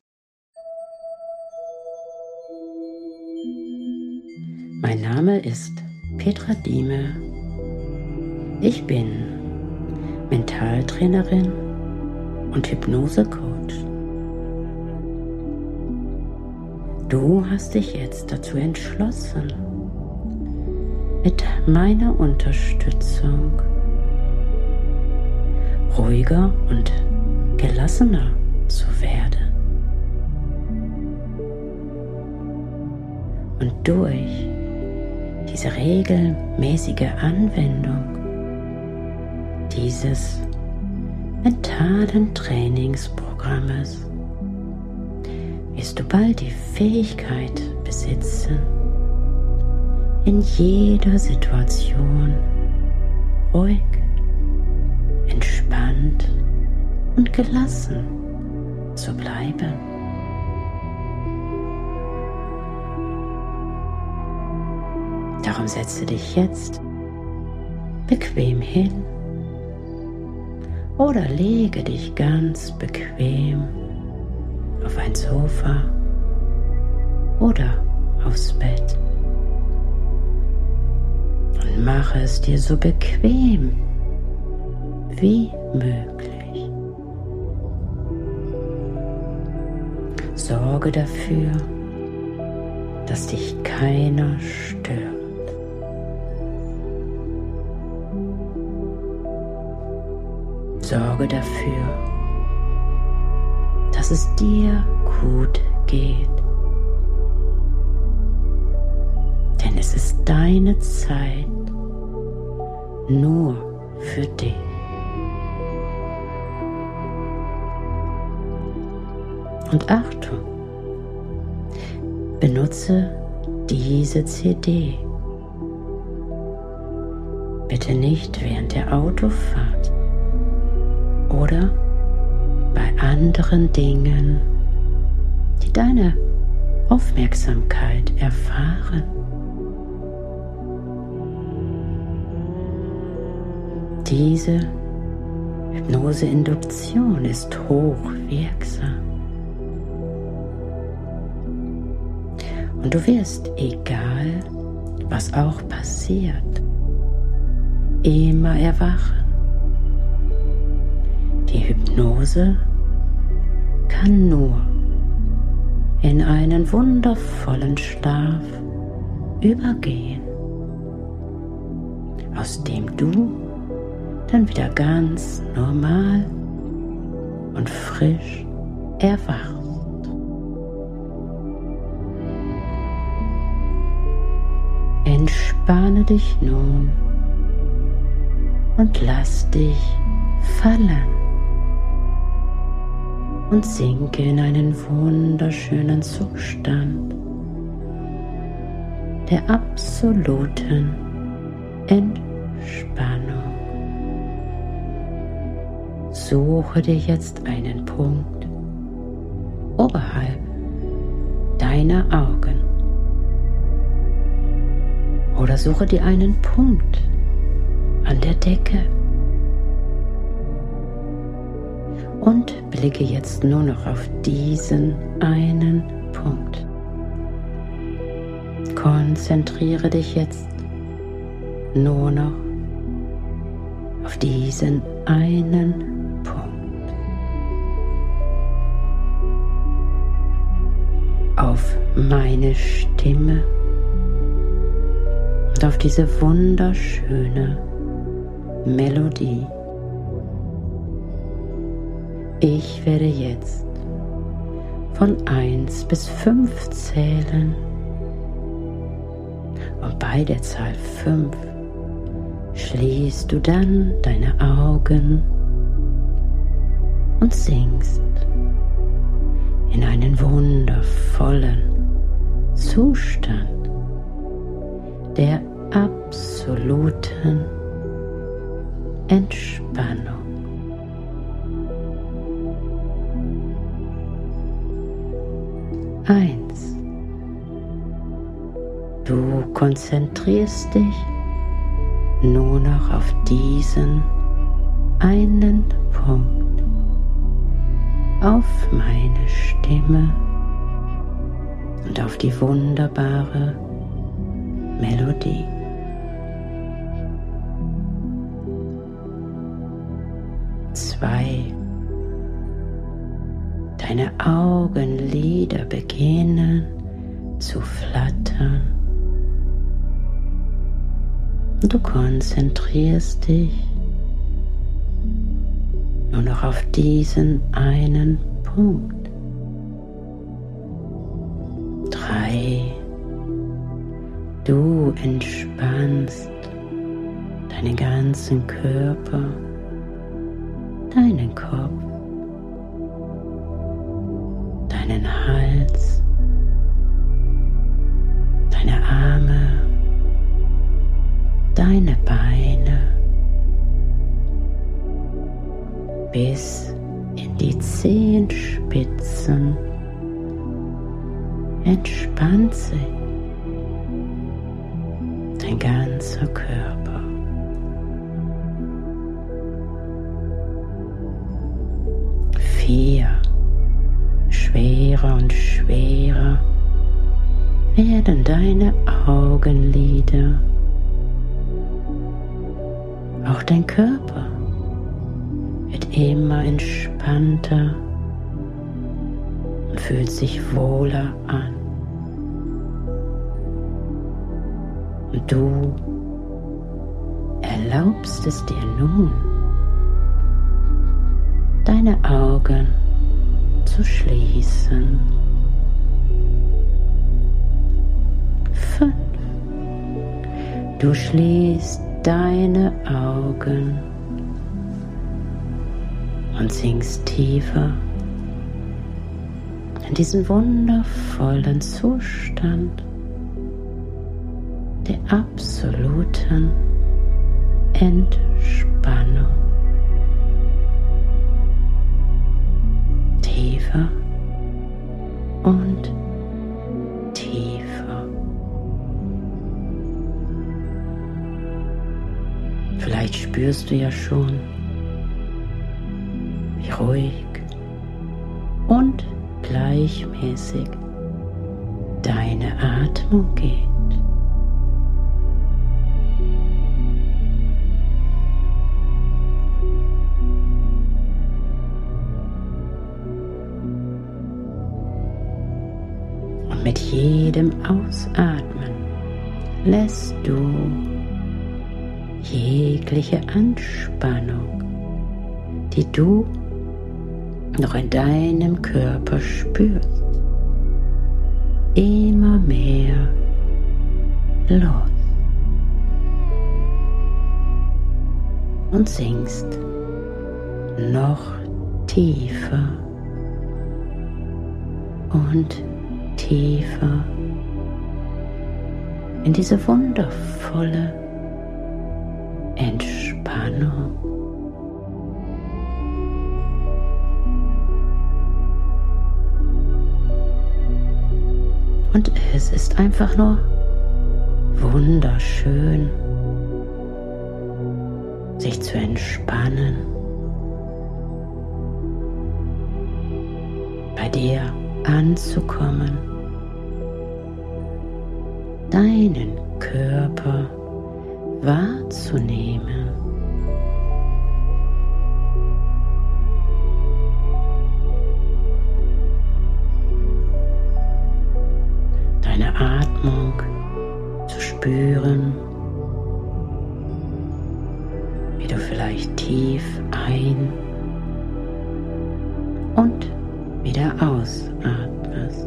Mein Name ist Petra Dieme. Ich bin Mentaltrainerin und Hypnosecoach. Du hast dich jetzt dazu entschlossen, mit meiner Unterstützung ruhiger und gelassener zu werden. Und durch diese regelmäßige Anwendung dieses mentalen Trainingsprogrammes wirst du bald die Fähigkeit besitzen, in jeder Situation ruhig, entspannt und gelassen zu bleiben. Darum setze dich jetzt bequem hin oder lege dich ganz bequem auf ein Sofa oder aufs Bett. Und mache es dir so bequem wie möglich. Sorge dafür, dass dich keiner stört. Sorge dafür, dass es dir gut geht. Denn es ist deine Zeit nur für dich. Und Achtung, benutze diese C D. Bitte nicht während der Autofahrt oder bei anderen Dingen, die deine Aufmerksamkeit erfahren. Diese Hypnoseinduktion ist hochwirksam. Und du wirst, egal was auch passiert, immer erwachen. Die Hypnose kann nur in einen wundervollen Schlaf übergehen, aus dem du dann wieder ganz normal und frisch erwachst. Entspanne dich nun und lass dich fallen und sinke in einen wunderschönen Zustand der absoluten Entspannung. Suche dir jetzt einen Punkt oberhalb deiner Augen oder suche dir einen Punkt an der Decke und blicke jetzt nur noch auf diesen einen Punkt. Konzentriere dich jetzt nur noch auf diesen einen Punkt. Auf meine Stimme und auf diese wunderschöne Melodie. Ich werde jetzt von eins bis fünf zählen und bei der Zahl fünf schließt du dann deine Augen und sinkst in einen wundervollen Zustand der absoluten Entspannung. Eins. Du konzentrierst dich nur noch auf diesen einen Punkt, auf meine Stimme und auf die wunderbare Melodie. Zwei. Deine Augenlider beginnen zu flattern. Du konzentrierst dich nur noch auf diesen einen Punkt. Drei. Du entspannst deinen ganzen Körper, deinen Kopf, deinen Hals, deine Arme, deine Beine bis in die Zehenspitzen. Entspannt sich dein ganzer Körper. Vier. Schwerer und schwerer werden deine Augenlider. Auch dein Körper wird immer entspannter und fühlt sich wohler an. Und du erlaubst es dir nun, deine Augen zu schließen. Fünf. Du schließt deine Augen und sinkst tiefer in diesen wundervollen Zustand der absoluten Entspannung. Tiefer und tiefer. Vielleicht spürst du ja schon, wie ruhig und gleichmäßig deine Atmung geht. Und mit jedem Ausatmen lässt du jegliche Anspannung, die du noch in deinem Körper spürst, immer mehr los. und sinkst noch tiefer und tiefer in diese wundervolle Entspannung. Und es ist einfach nur wunderschön, sich zu entspannen, bei dir anzukommen, deinen Körper wahrzunehmen. Deine Atmung zu spüren, wie du vielleicht tief ein- und wieder ausatmest.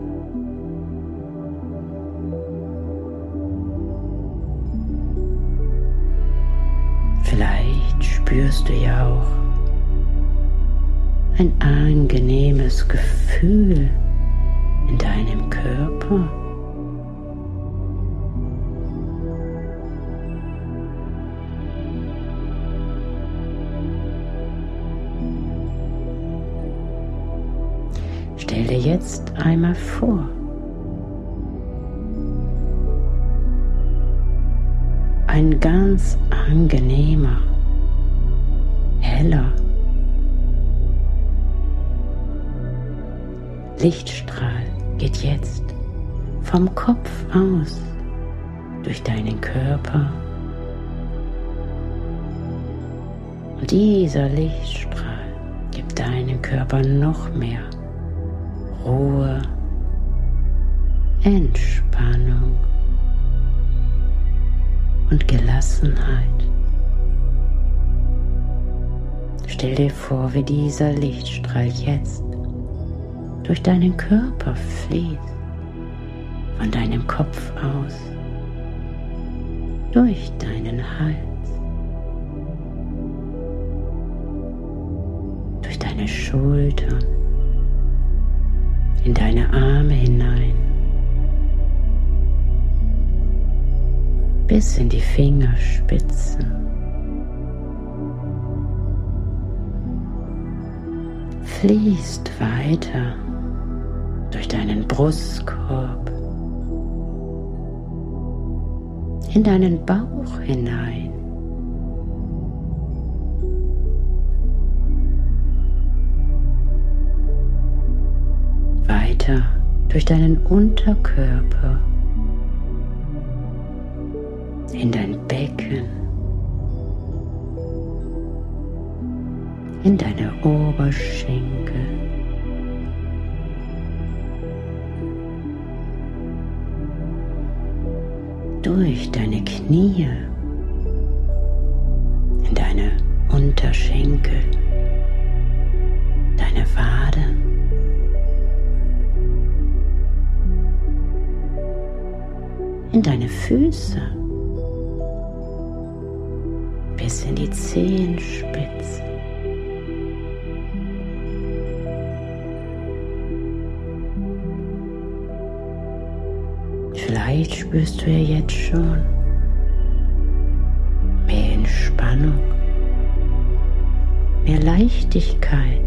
Vielleicht spürst du ja auch ein angenehmes Gefühl in deinem Körper. Stell dir jetzt einmal vor, ein ganz angenehmer, heller Lichtstrahl geht jetzt vom Kopf aus durch deinen Körper. Und dieser Lichtstrahl gibt deinem Körper noch mehr Ruhe, Entspannung und Gelassenheit. Stell dir vor, wie dieser Lichtstrahl jetzt durch deinen Körper fließt, von deinem Kopf aus, durch deinen Hals, durch deine Schultern, in deine Arme hinein, bis in die Fingerspitzen. Fließt weiter durch deinen Brustkorb, in deinen Bauch hinein. Weiter durch deinen Unterkörper, in dein Becken, in deine Oberschenkel, durch deine Knie, in deine Unterschenkel, deine Waden, in deine Füße, bis in die Zehenspitzen. Vielleicht spürst du ja jetzt schon mehr Entspannung, mehr Leichtigkeit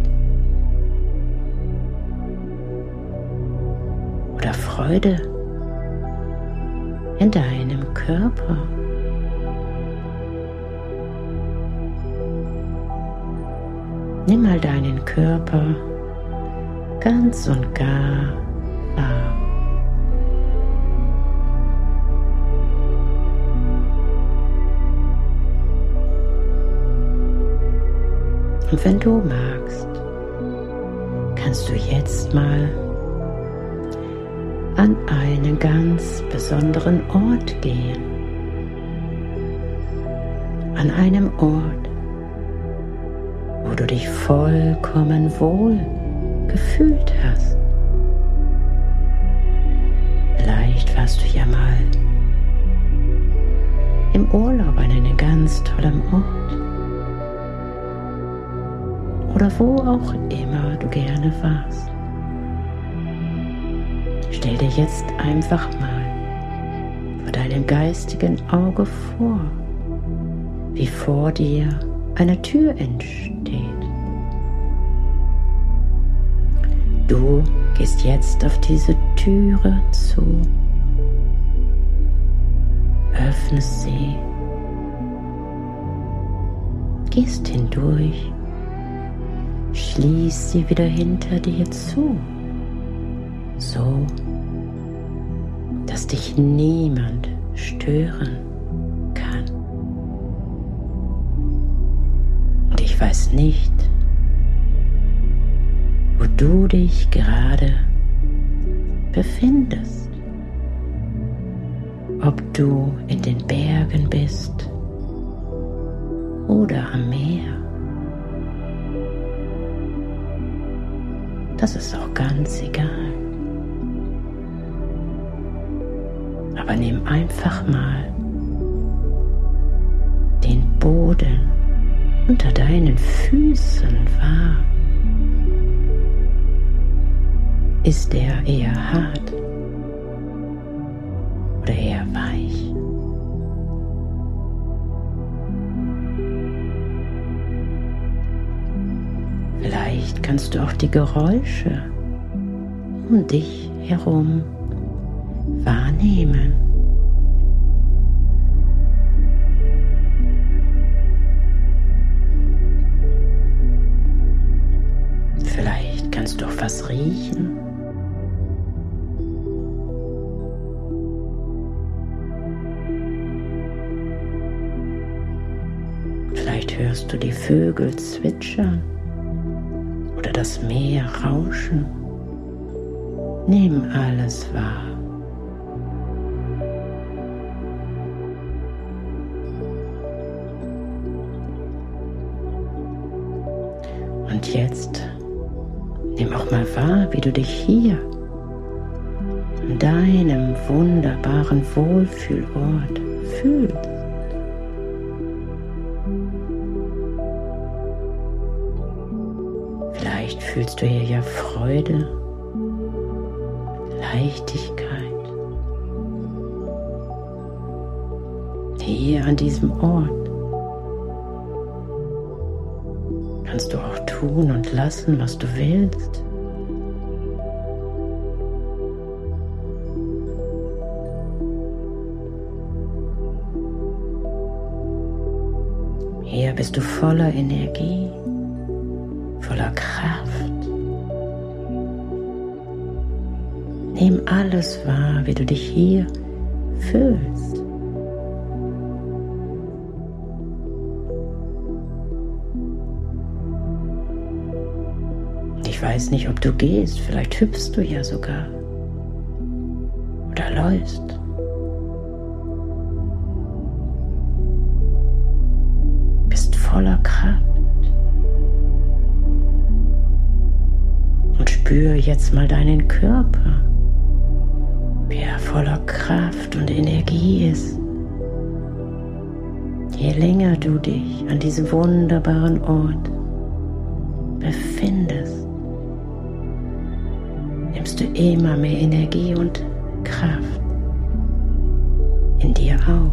oder Freude in deinem Körper. Nimm mal deinen Körper ganz und gar wahr. Und wenn du magst, kannst du jetzt mal an einen ganz besonderen Ort gehen. An einem Ort, wo du dich vollkommen wohl gefühlt hast. Vielleicht warst du ja mal im Urlaub an einem ganz tollen Ort. oder wo auch immer du gerne warst. Stell dir jetzt einfach mal vor deinem geistigen Auge vor, wie vor dir eine Tür entsteht. Du gehst jetzt auf diese Türe zu, öffnest sie, gehst hindurch, schließt sie wieder hinter dir zu, so dass dich niemand stören kann. Und ich weiß nicht, wo du dich gerade befindest. Ob du in den Bergen bist oder am Meer. Das ist auch ganz egal. Aber nimm einfach mal den Boden unter deinen Füßen wahr. Ist er eher hart oder eher weich? Vielleicht kannst du auch die Geräusche um dich herum wahrnehmen. Vielleicht kannst du auch was riechen. Vielleicht hörst du die Vögel zwitschern oder das Meer rauschen. Nimm alles wahr. Und jetzt nimm auch mal wahr, wie du dich hier an deinem wunderbaren Wohlfühlort fühlst. Vielleicht fühlst du hier ja Freude, Leichtigkeit. Hier an diesem Ort kannst du auch tun und lassen, was du willst. Hier bist du voller Energie, voller Kraft. Nimm alles wahr, wie du dich hier fühlst. Ich weiß nicht, ob du gehst, vielleicht hüpfst du ja sogar oder läufst. Bist voller Kraft. Und spür jetzt mal deinen Körper, wie er voller Kraft und Energie ist. Je länger du dich an diesem wunderbaren Ort befindest, nimmst du immer mehr Energie und Kraft in dir auf.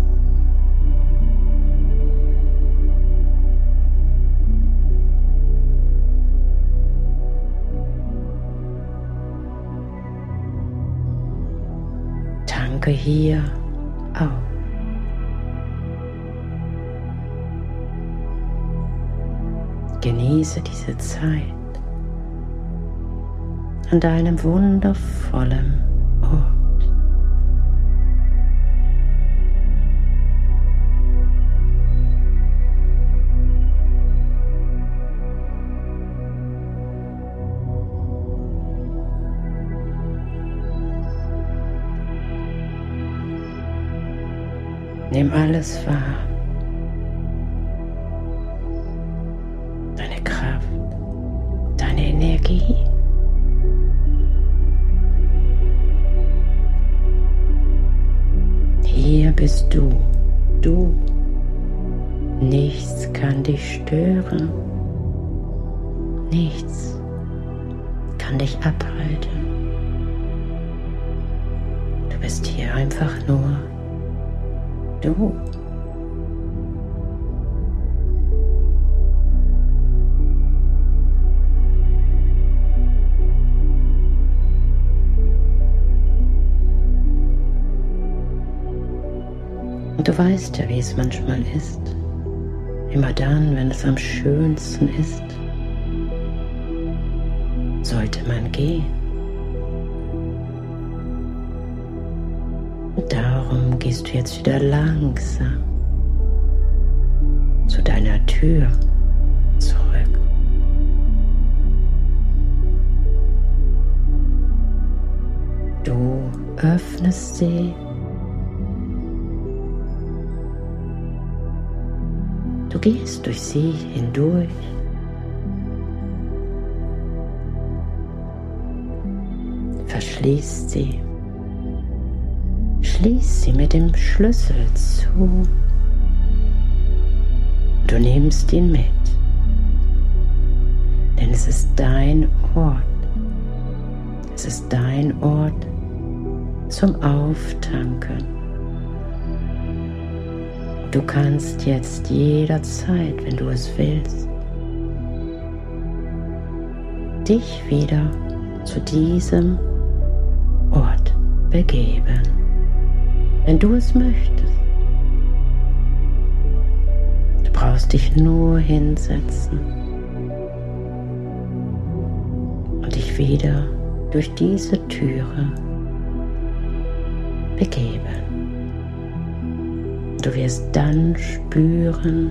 Tanke hier auf. Genieße diese Zeit an deinem wundervollen Ort. Nimm alles wahr. Deine Kraft, deine Energie. Hier bist du, du. Nichts kann dich stören. Nichts kann dich abhalten. Du bist hier einfach nur du. Und du weißt ja, wie es manchmal ist. Immer dann, wenn es am schönsten ist, sollte man gehen. Und darum gehst du jetzt wieder langsam zu deiner Tür zurück. Du öffnest sie. Du gehst durch sie hindurch. Verschließt sie. Schließ sie mit dem Schlüssel zu. Du nimmst ihn mit. Denn es ist dein Ort. Es ist dein Ort zum Auftanken. Du kannst jetzt jederzeit, wenn du es willst, dich wieder zu diesem Ort begeben, wenn du es möchtest. Du brauchst dich nur hinsetzen und dich wieder durch diese Türe begeben. Du wirst dann spüren,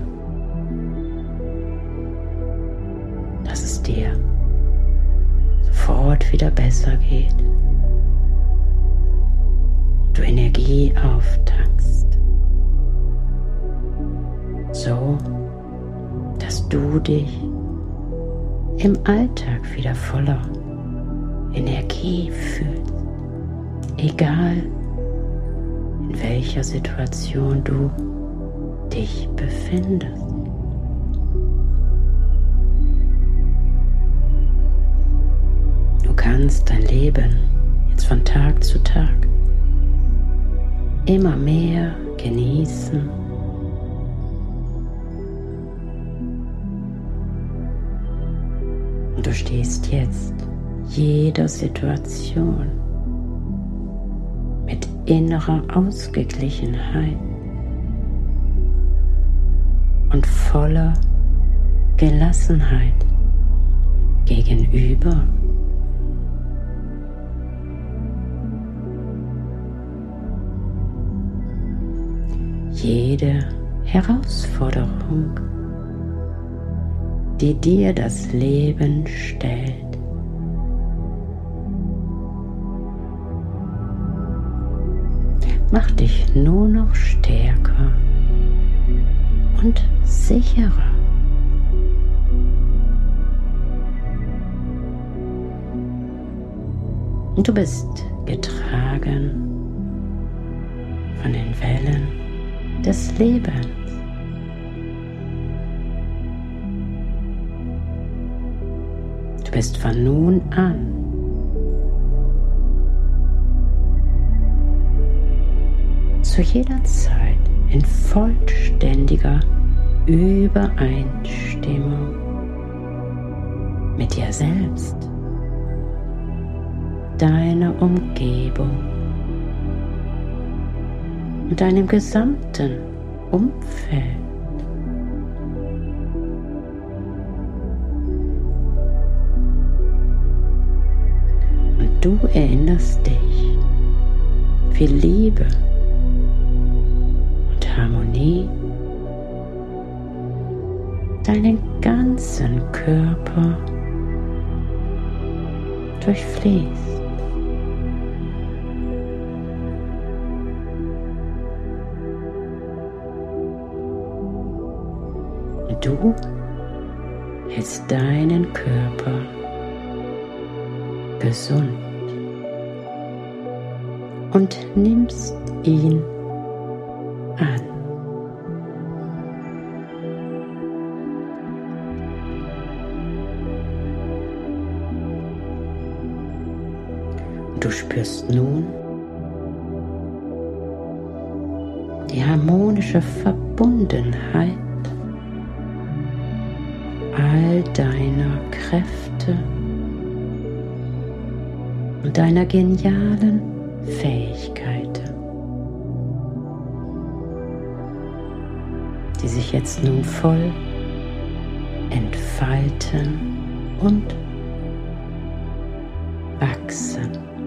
dass es dir sofort wieder besser geht. Du Energie auftankst, so dass du dich im Alltag wieder voller Energie fühlst, egal in welcher Situation du dich befindest. Du kannst dein Leben jetzt von Tag zu Tag immer mehr genießen. Und du stehst jetzt jeder Situation mit innerer Ausgeglichenheit und voller Gelassenheit gegenüber. Jede Herausforderung, die dir das Leben stellt, macht dich nur noch stärker und sicherer. Und du bist getragen von den Wellen des Lebens. Du bist von nun an zu jeder Zeit in vollständiger Übereinstimmung mit dir selbst, deiner Umgebung und deinem gesamten Umfeld. Und du erinnerst dich, wie Liebe und Harmonie deinen ganzen Körper durchfließt. Du hältst deinen Körper gesund und nimmst ihn an. Und du spürst nun die harmonische Verbundenheit all deiner Kräfte und deiner genialen Fähigkeiten, die sich jetzt nun voll entfalten und wachsen.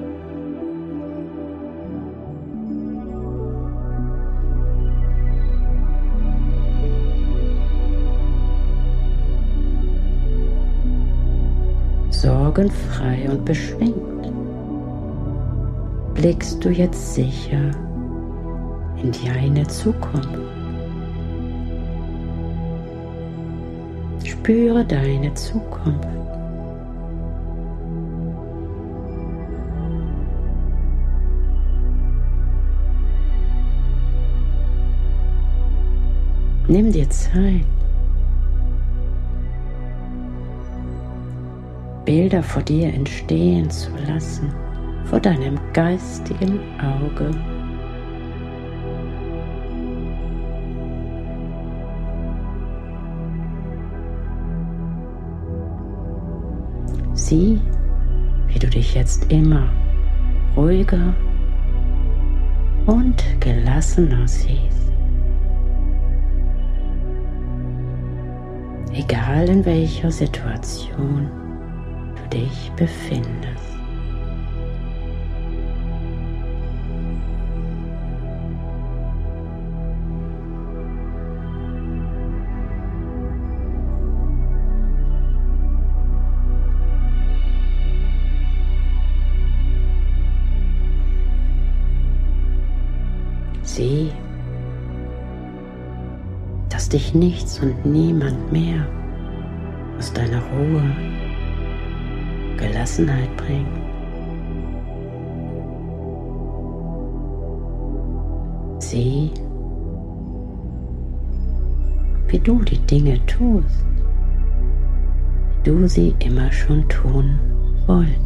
Sorgenfrei und beschwingt blickst du jetzt sicher in deine Zukunft. Spüre deine Zukunft. Nimm dir Zeit, Bilder vor dir entstehen zu lassen, vor deinem geistigen Auge. Sieh, wie du dich jetzt immer ruhiger und gelassener siehst. Egal in welcher Situation du dich befindest. Sieh, dass dich nichts und niemand mehr aus deiner Ruhe, Gelassenheit bringt. Sieh, wie du die Dinge tust, wie du sie immer schon tun wolltest.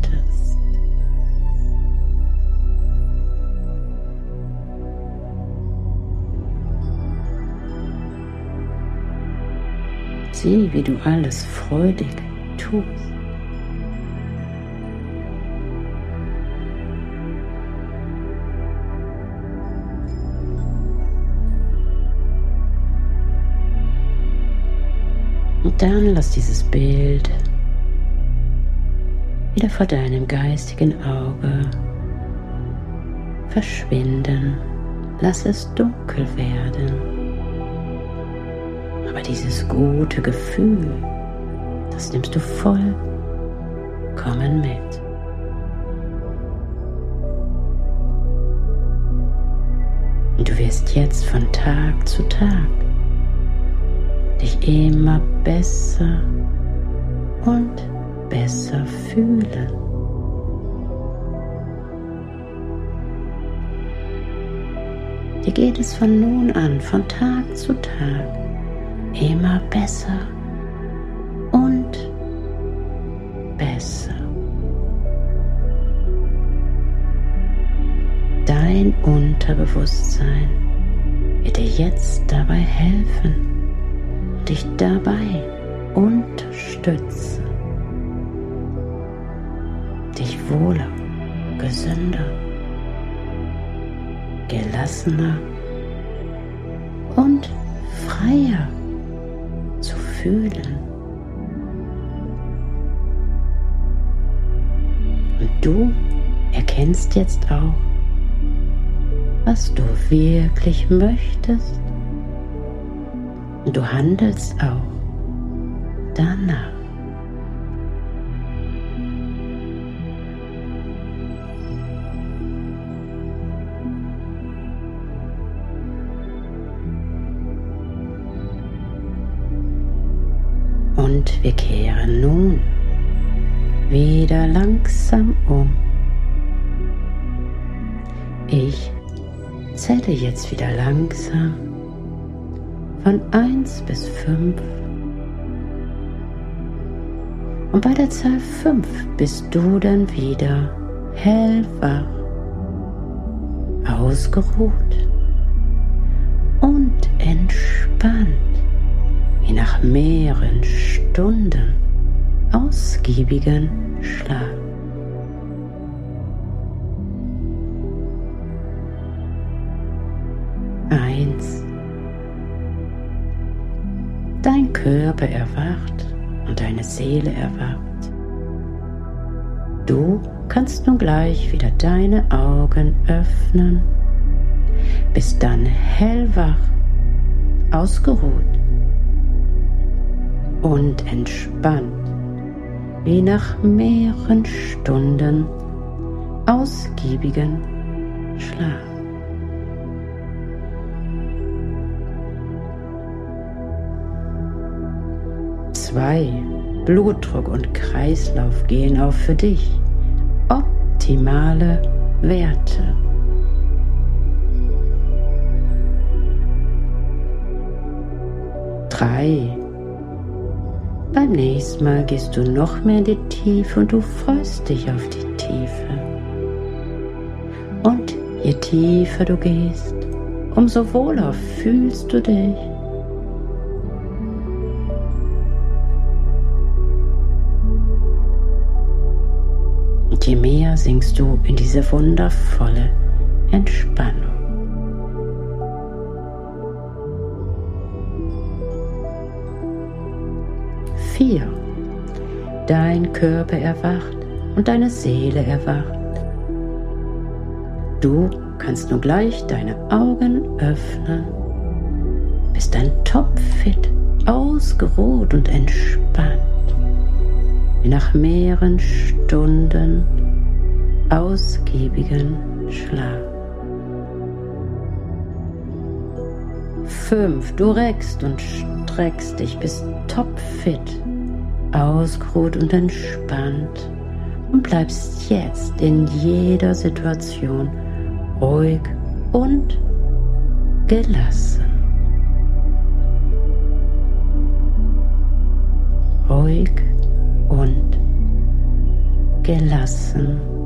Sieh, wie du alles freudig tust. Und dann lass dieses Bild wieder vor deinem geistigen Auge verschwinden. Lass es dunkel werden. Aber dieses gute Gefühl, das nimmst du vollkommen mit. Und du wirst jetzt von Tag zu Tag dich immer besser und besser fühlen. Dir geht es von nun an, von Tag zu Tag, immer besser und besser. Dein Unterbewusstsein wird dir jetzt dabei helfen, dich dabei unterstützen, dich wohler, gesünder, gelassener und freier zu fühlen. Und du erkennst jetzt auch, was du wirklich möchtest. Und du handelst auch danach. Und wir kehren nun wieder langsam um. Ich zähle jetzt wieder langsam von eins bis fünf. Und bei der Zahl fünf bist du dann wieder hellwach, ausgeruht und entspannt, wie nach mehreren Stunden ausgiebigen Schlaf. Eins. Dein Körper erwacht und deine Seele erwacht. Du kannst nun gleich wieder deine Augen öffnen, bist dann hellwach, ausgeruht und entspannt, wie nach mehreren Stunden ausgiebigen Schlaf. Zwei. Blutdruck und Kreislauf gehen auf für dich optimale Werte. Drei. Beim nächsten Mal gehst du noch mehr in die Tiefe und du freust dich auf die Tiefe. Und je tiefer du gehst, umso wohler fühlst du dich. Und je mehr sinkst du in diese wundervolle Entspannung. Vier. Dein Körper erwacht und deine Seele erwacht. Du kannst nun gleich deine Augen öffnen, bist dann topfit, ausgeruht und entspannt. Wie nach mehreren Stunden ausgiebigen Schlaf. Fünf. Du reckst und streckst dich, bist topfit, ausgeruht und entspannt und bleibst jetzt in jeder Situation ruhig und gelassen. Ruhig und gelassen.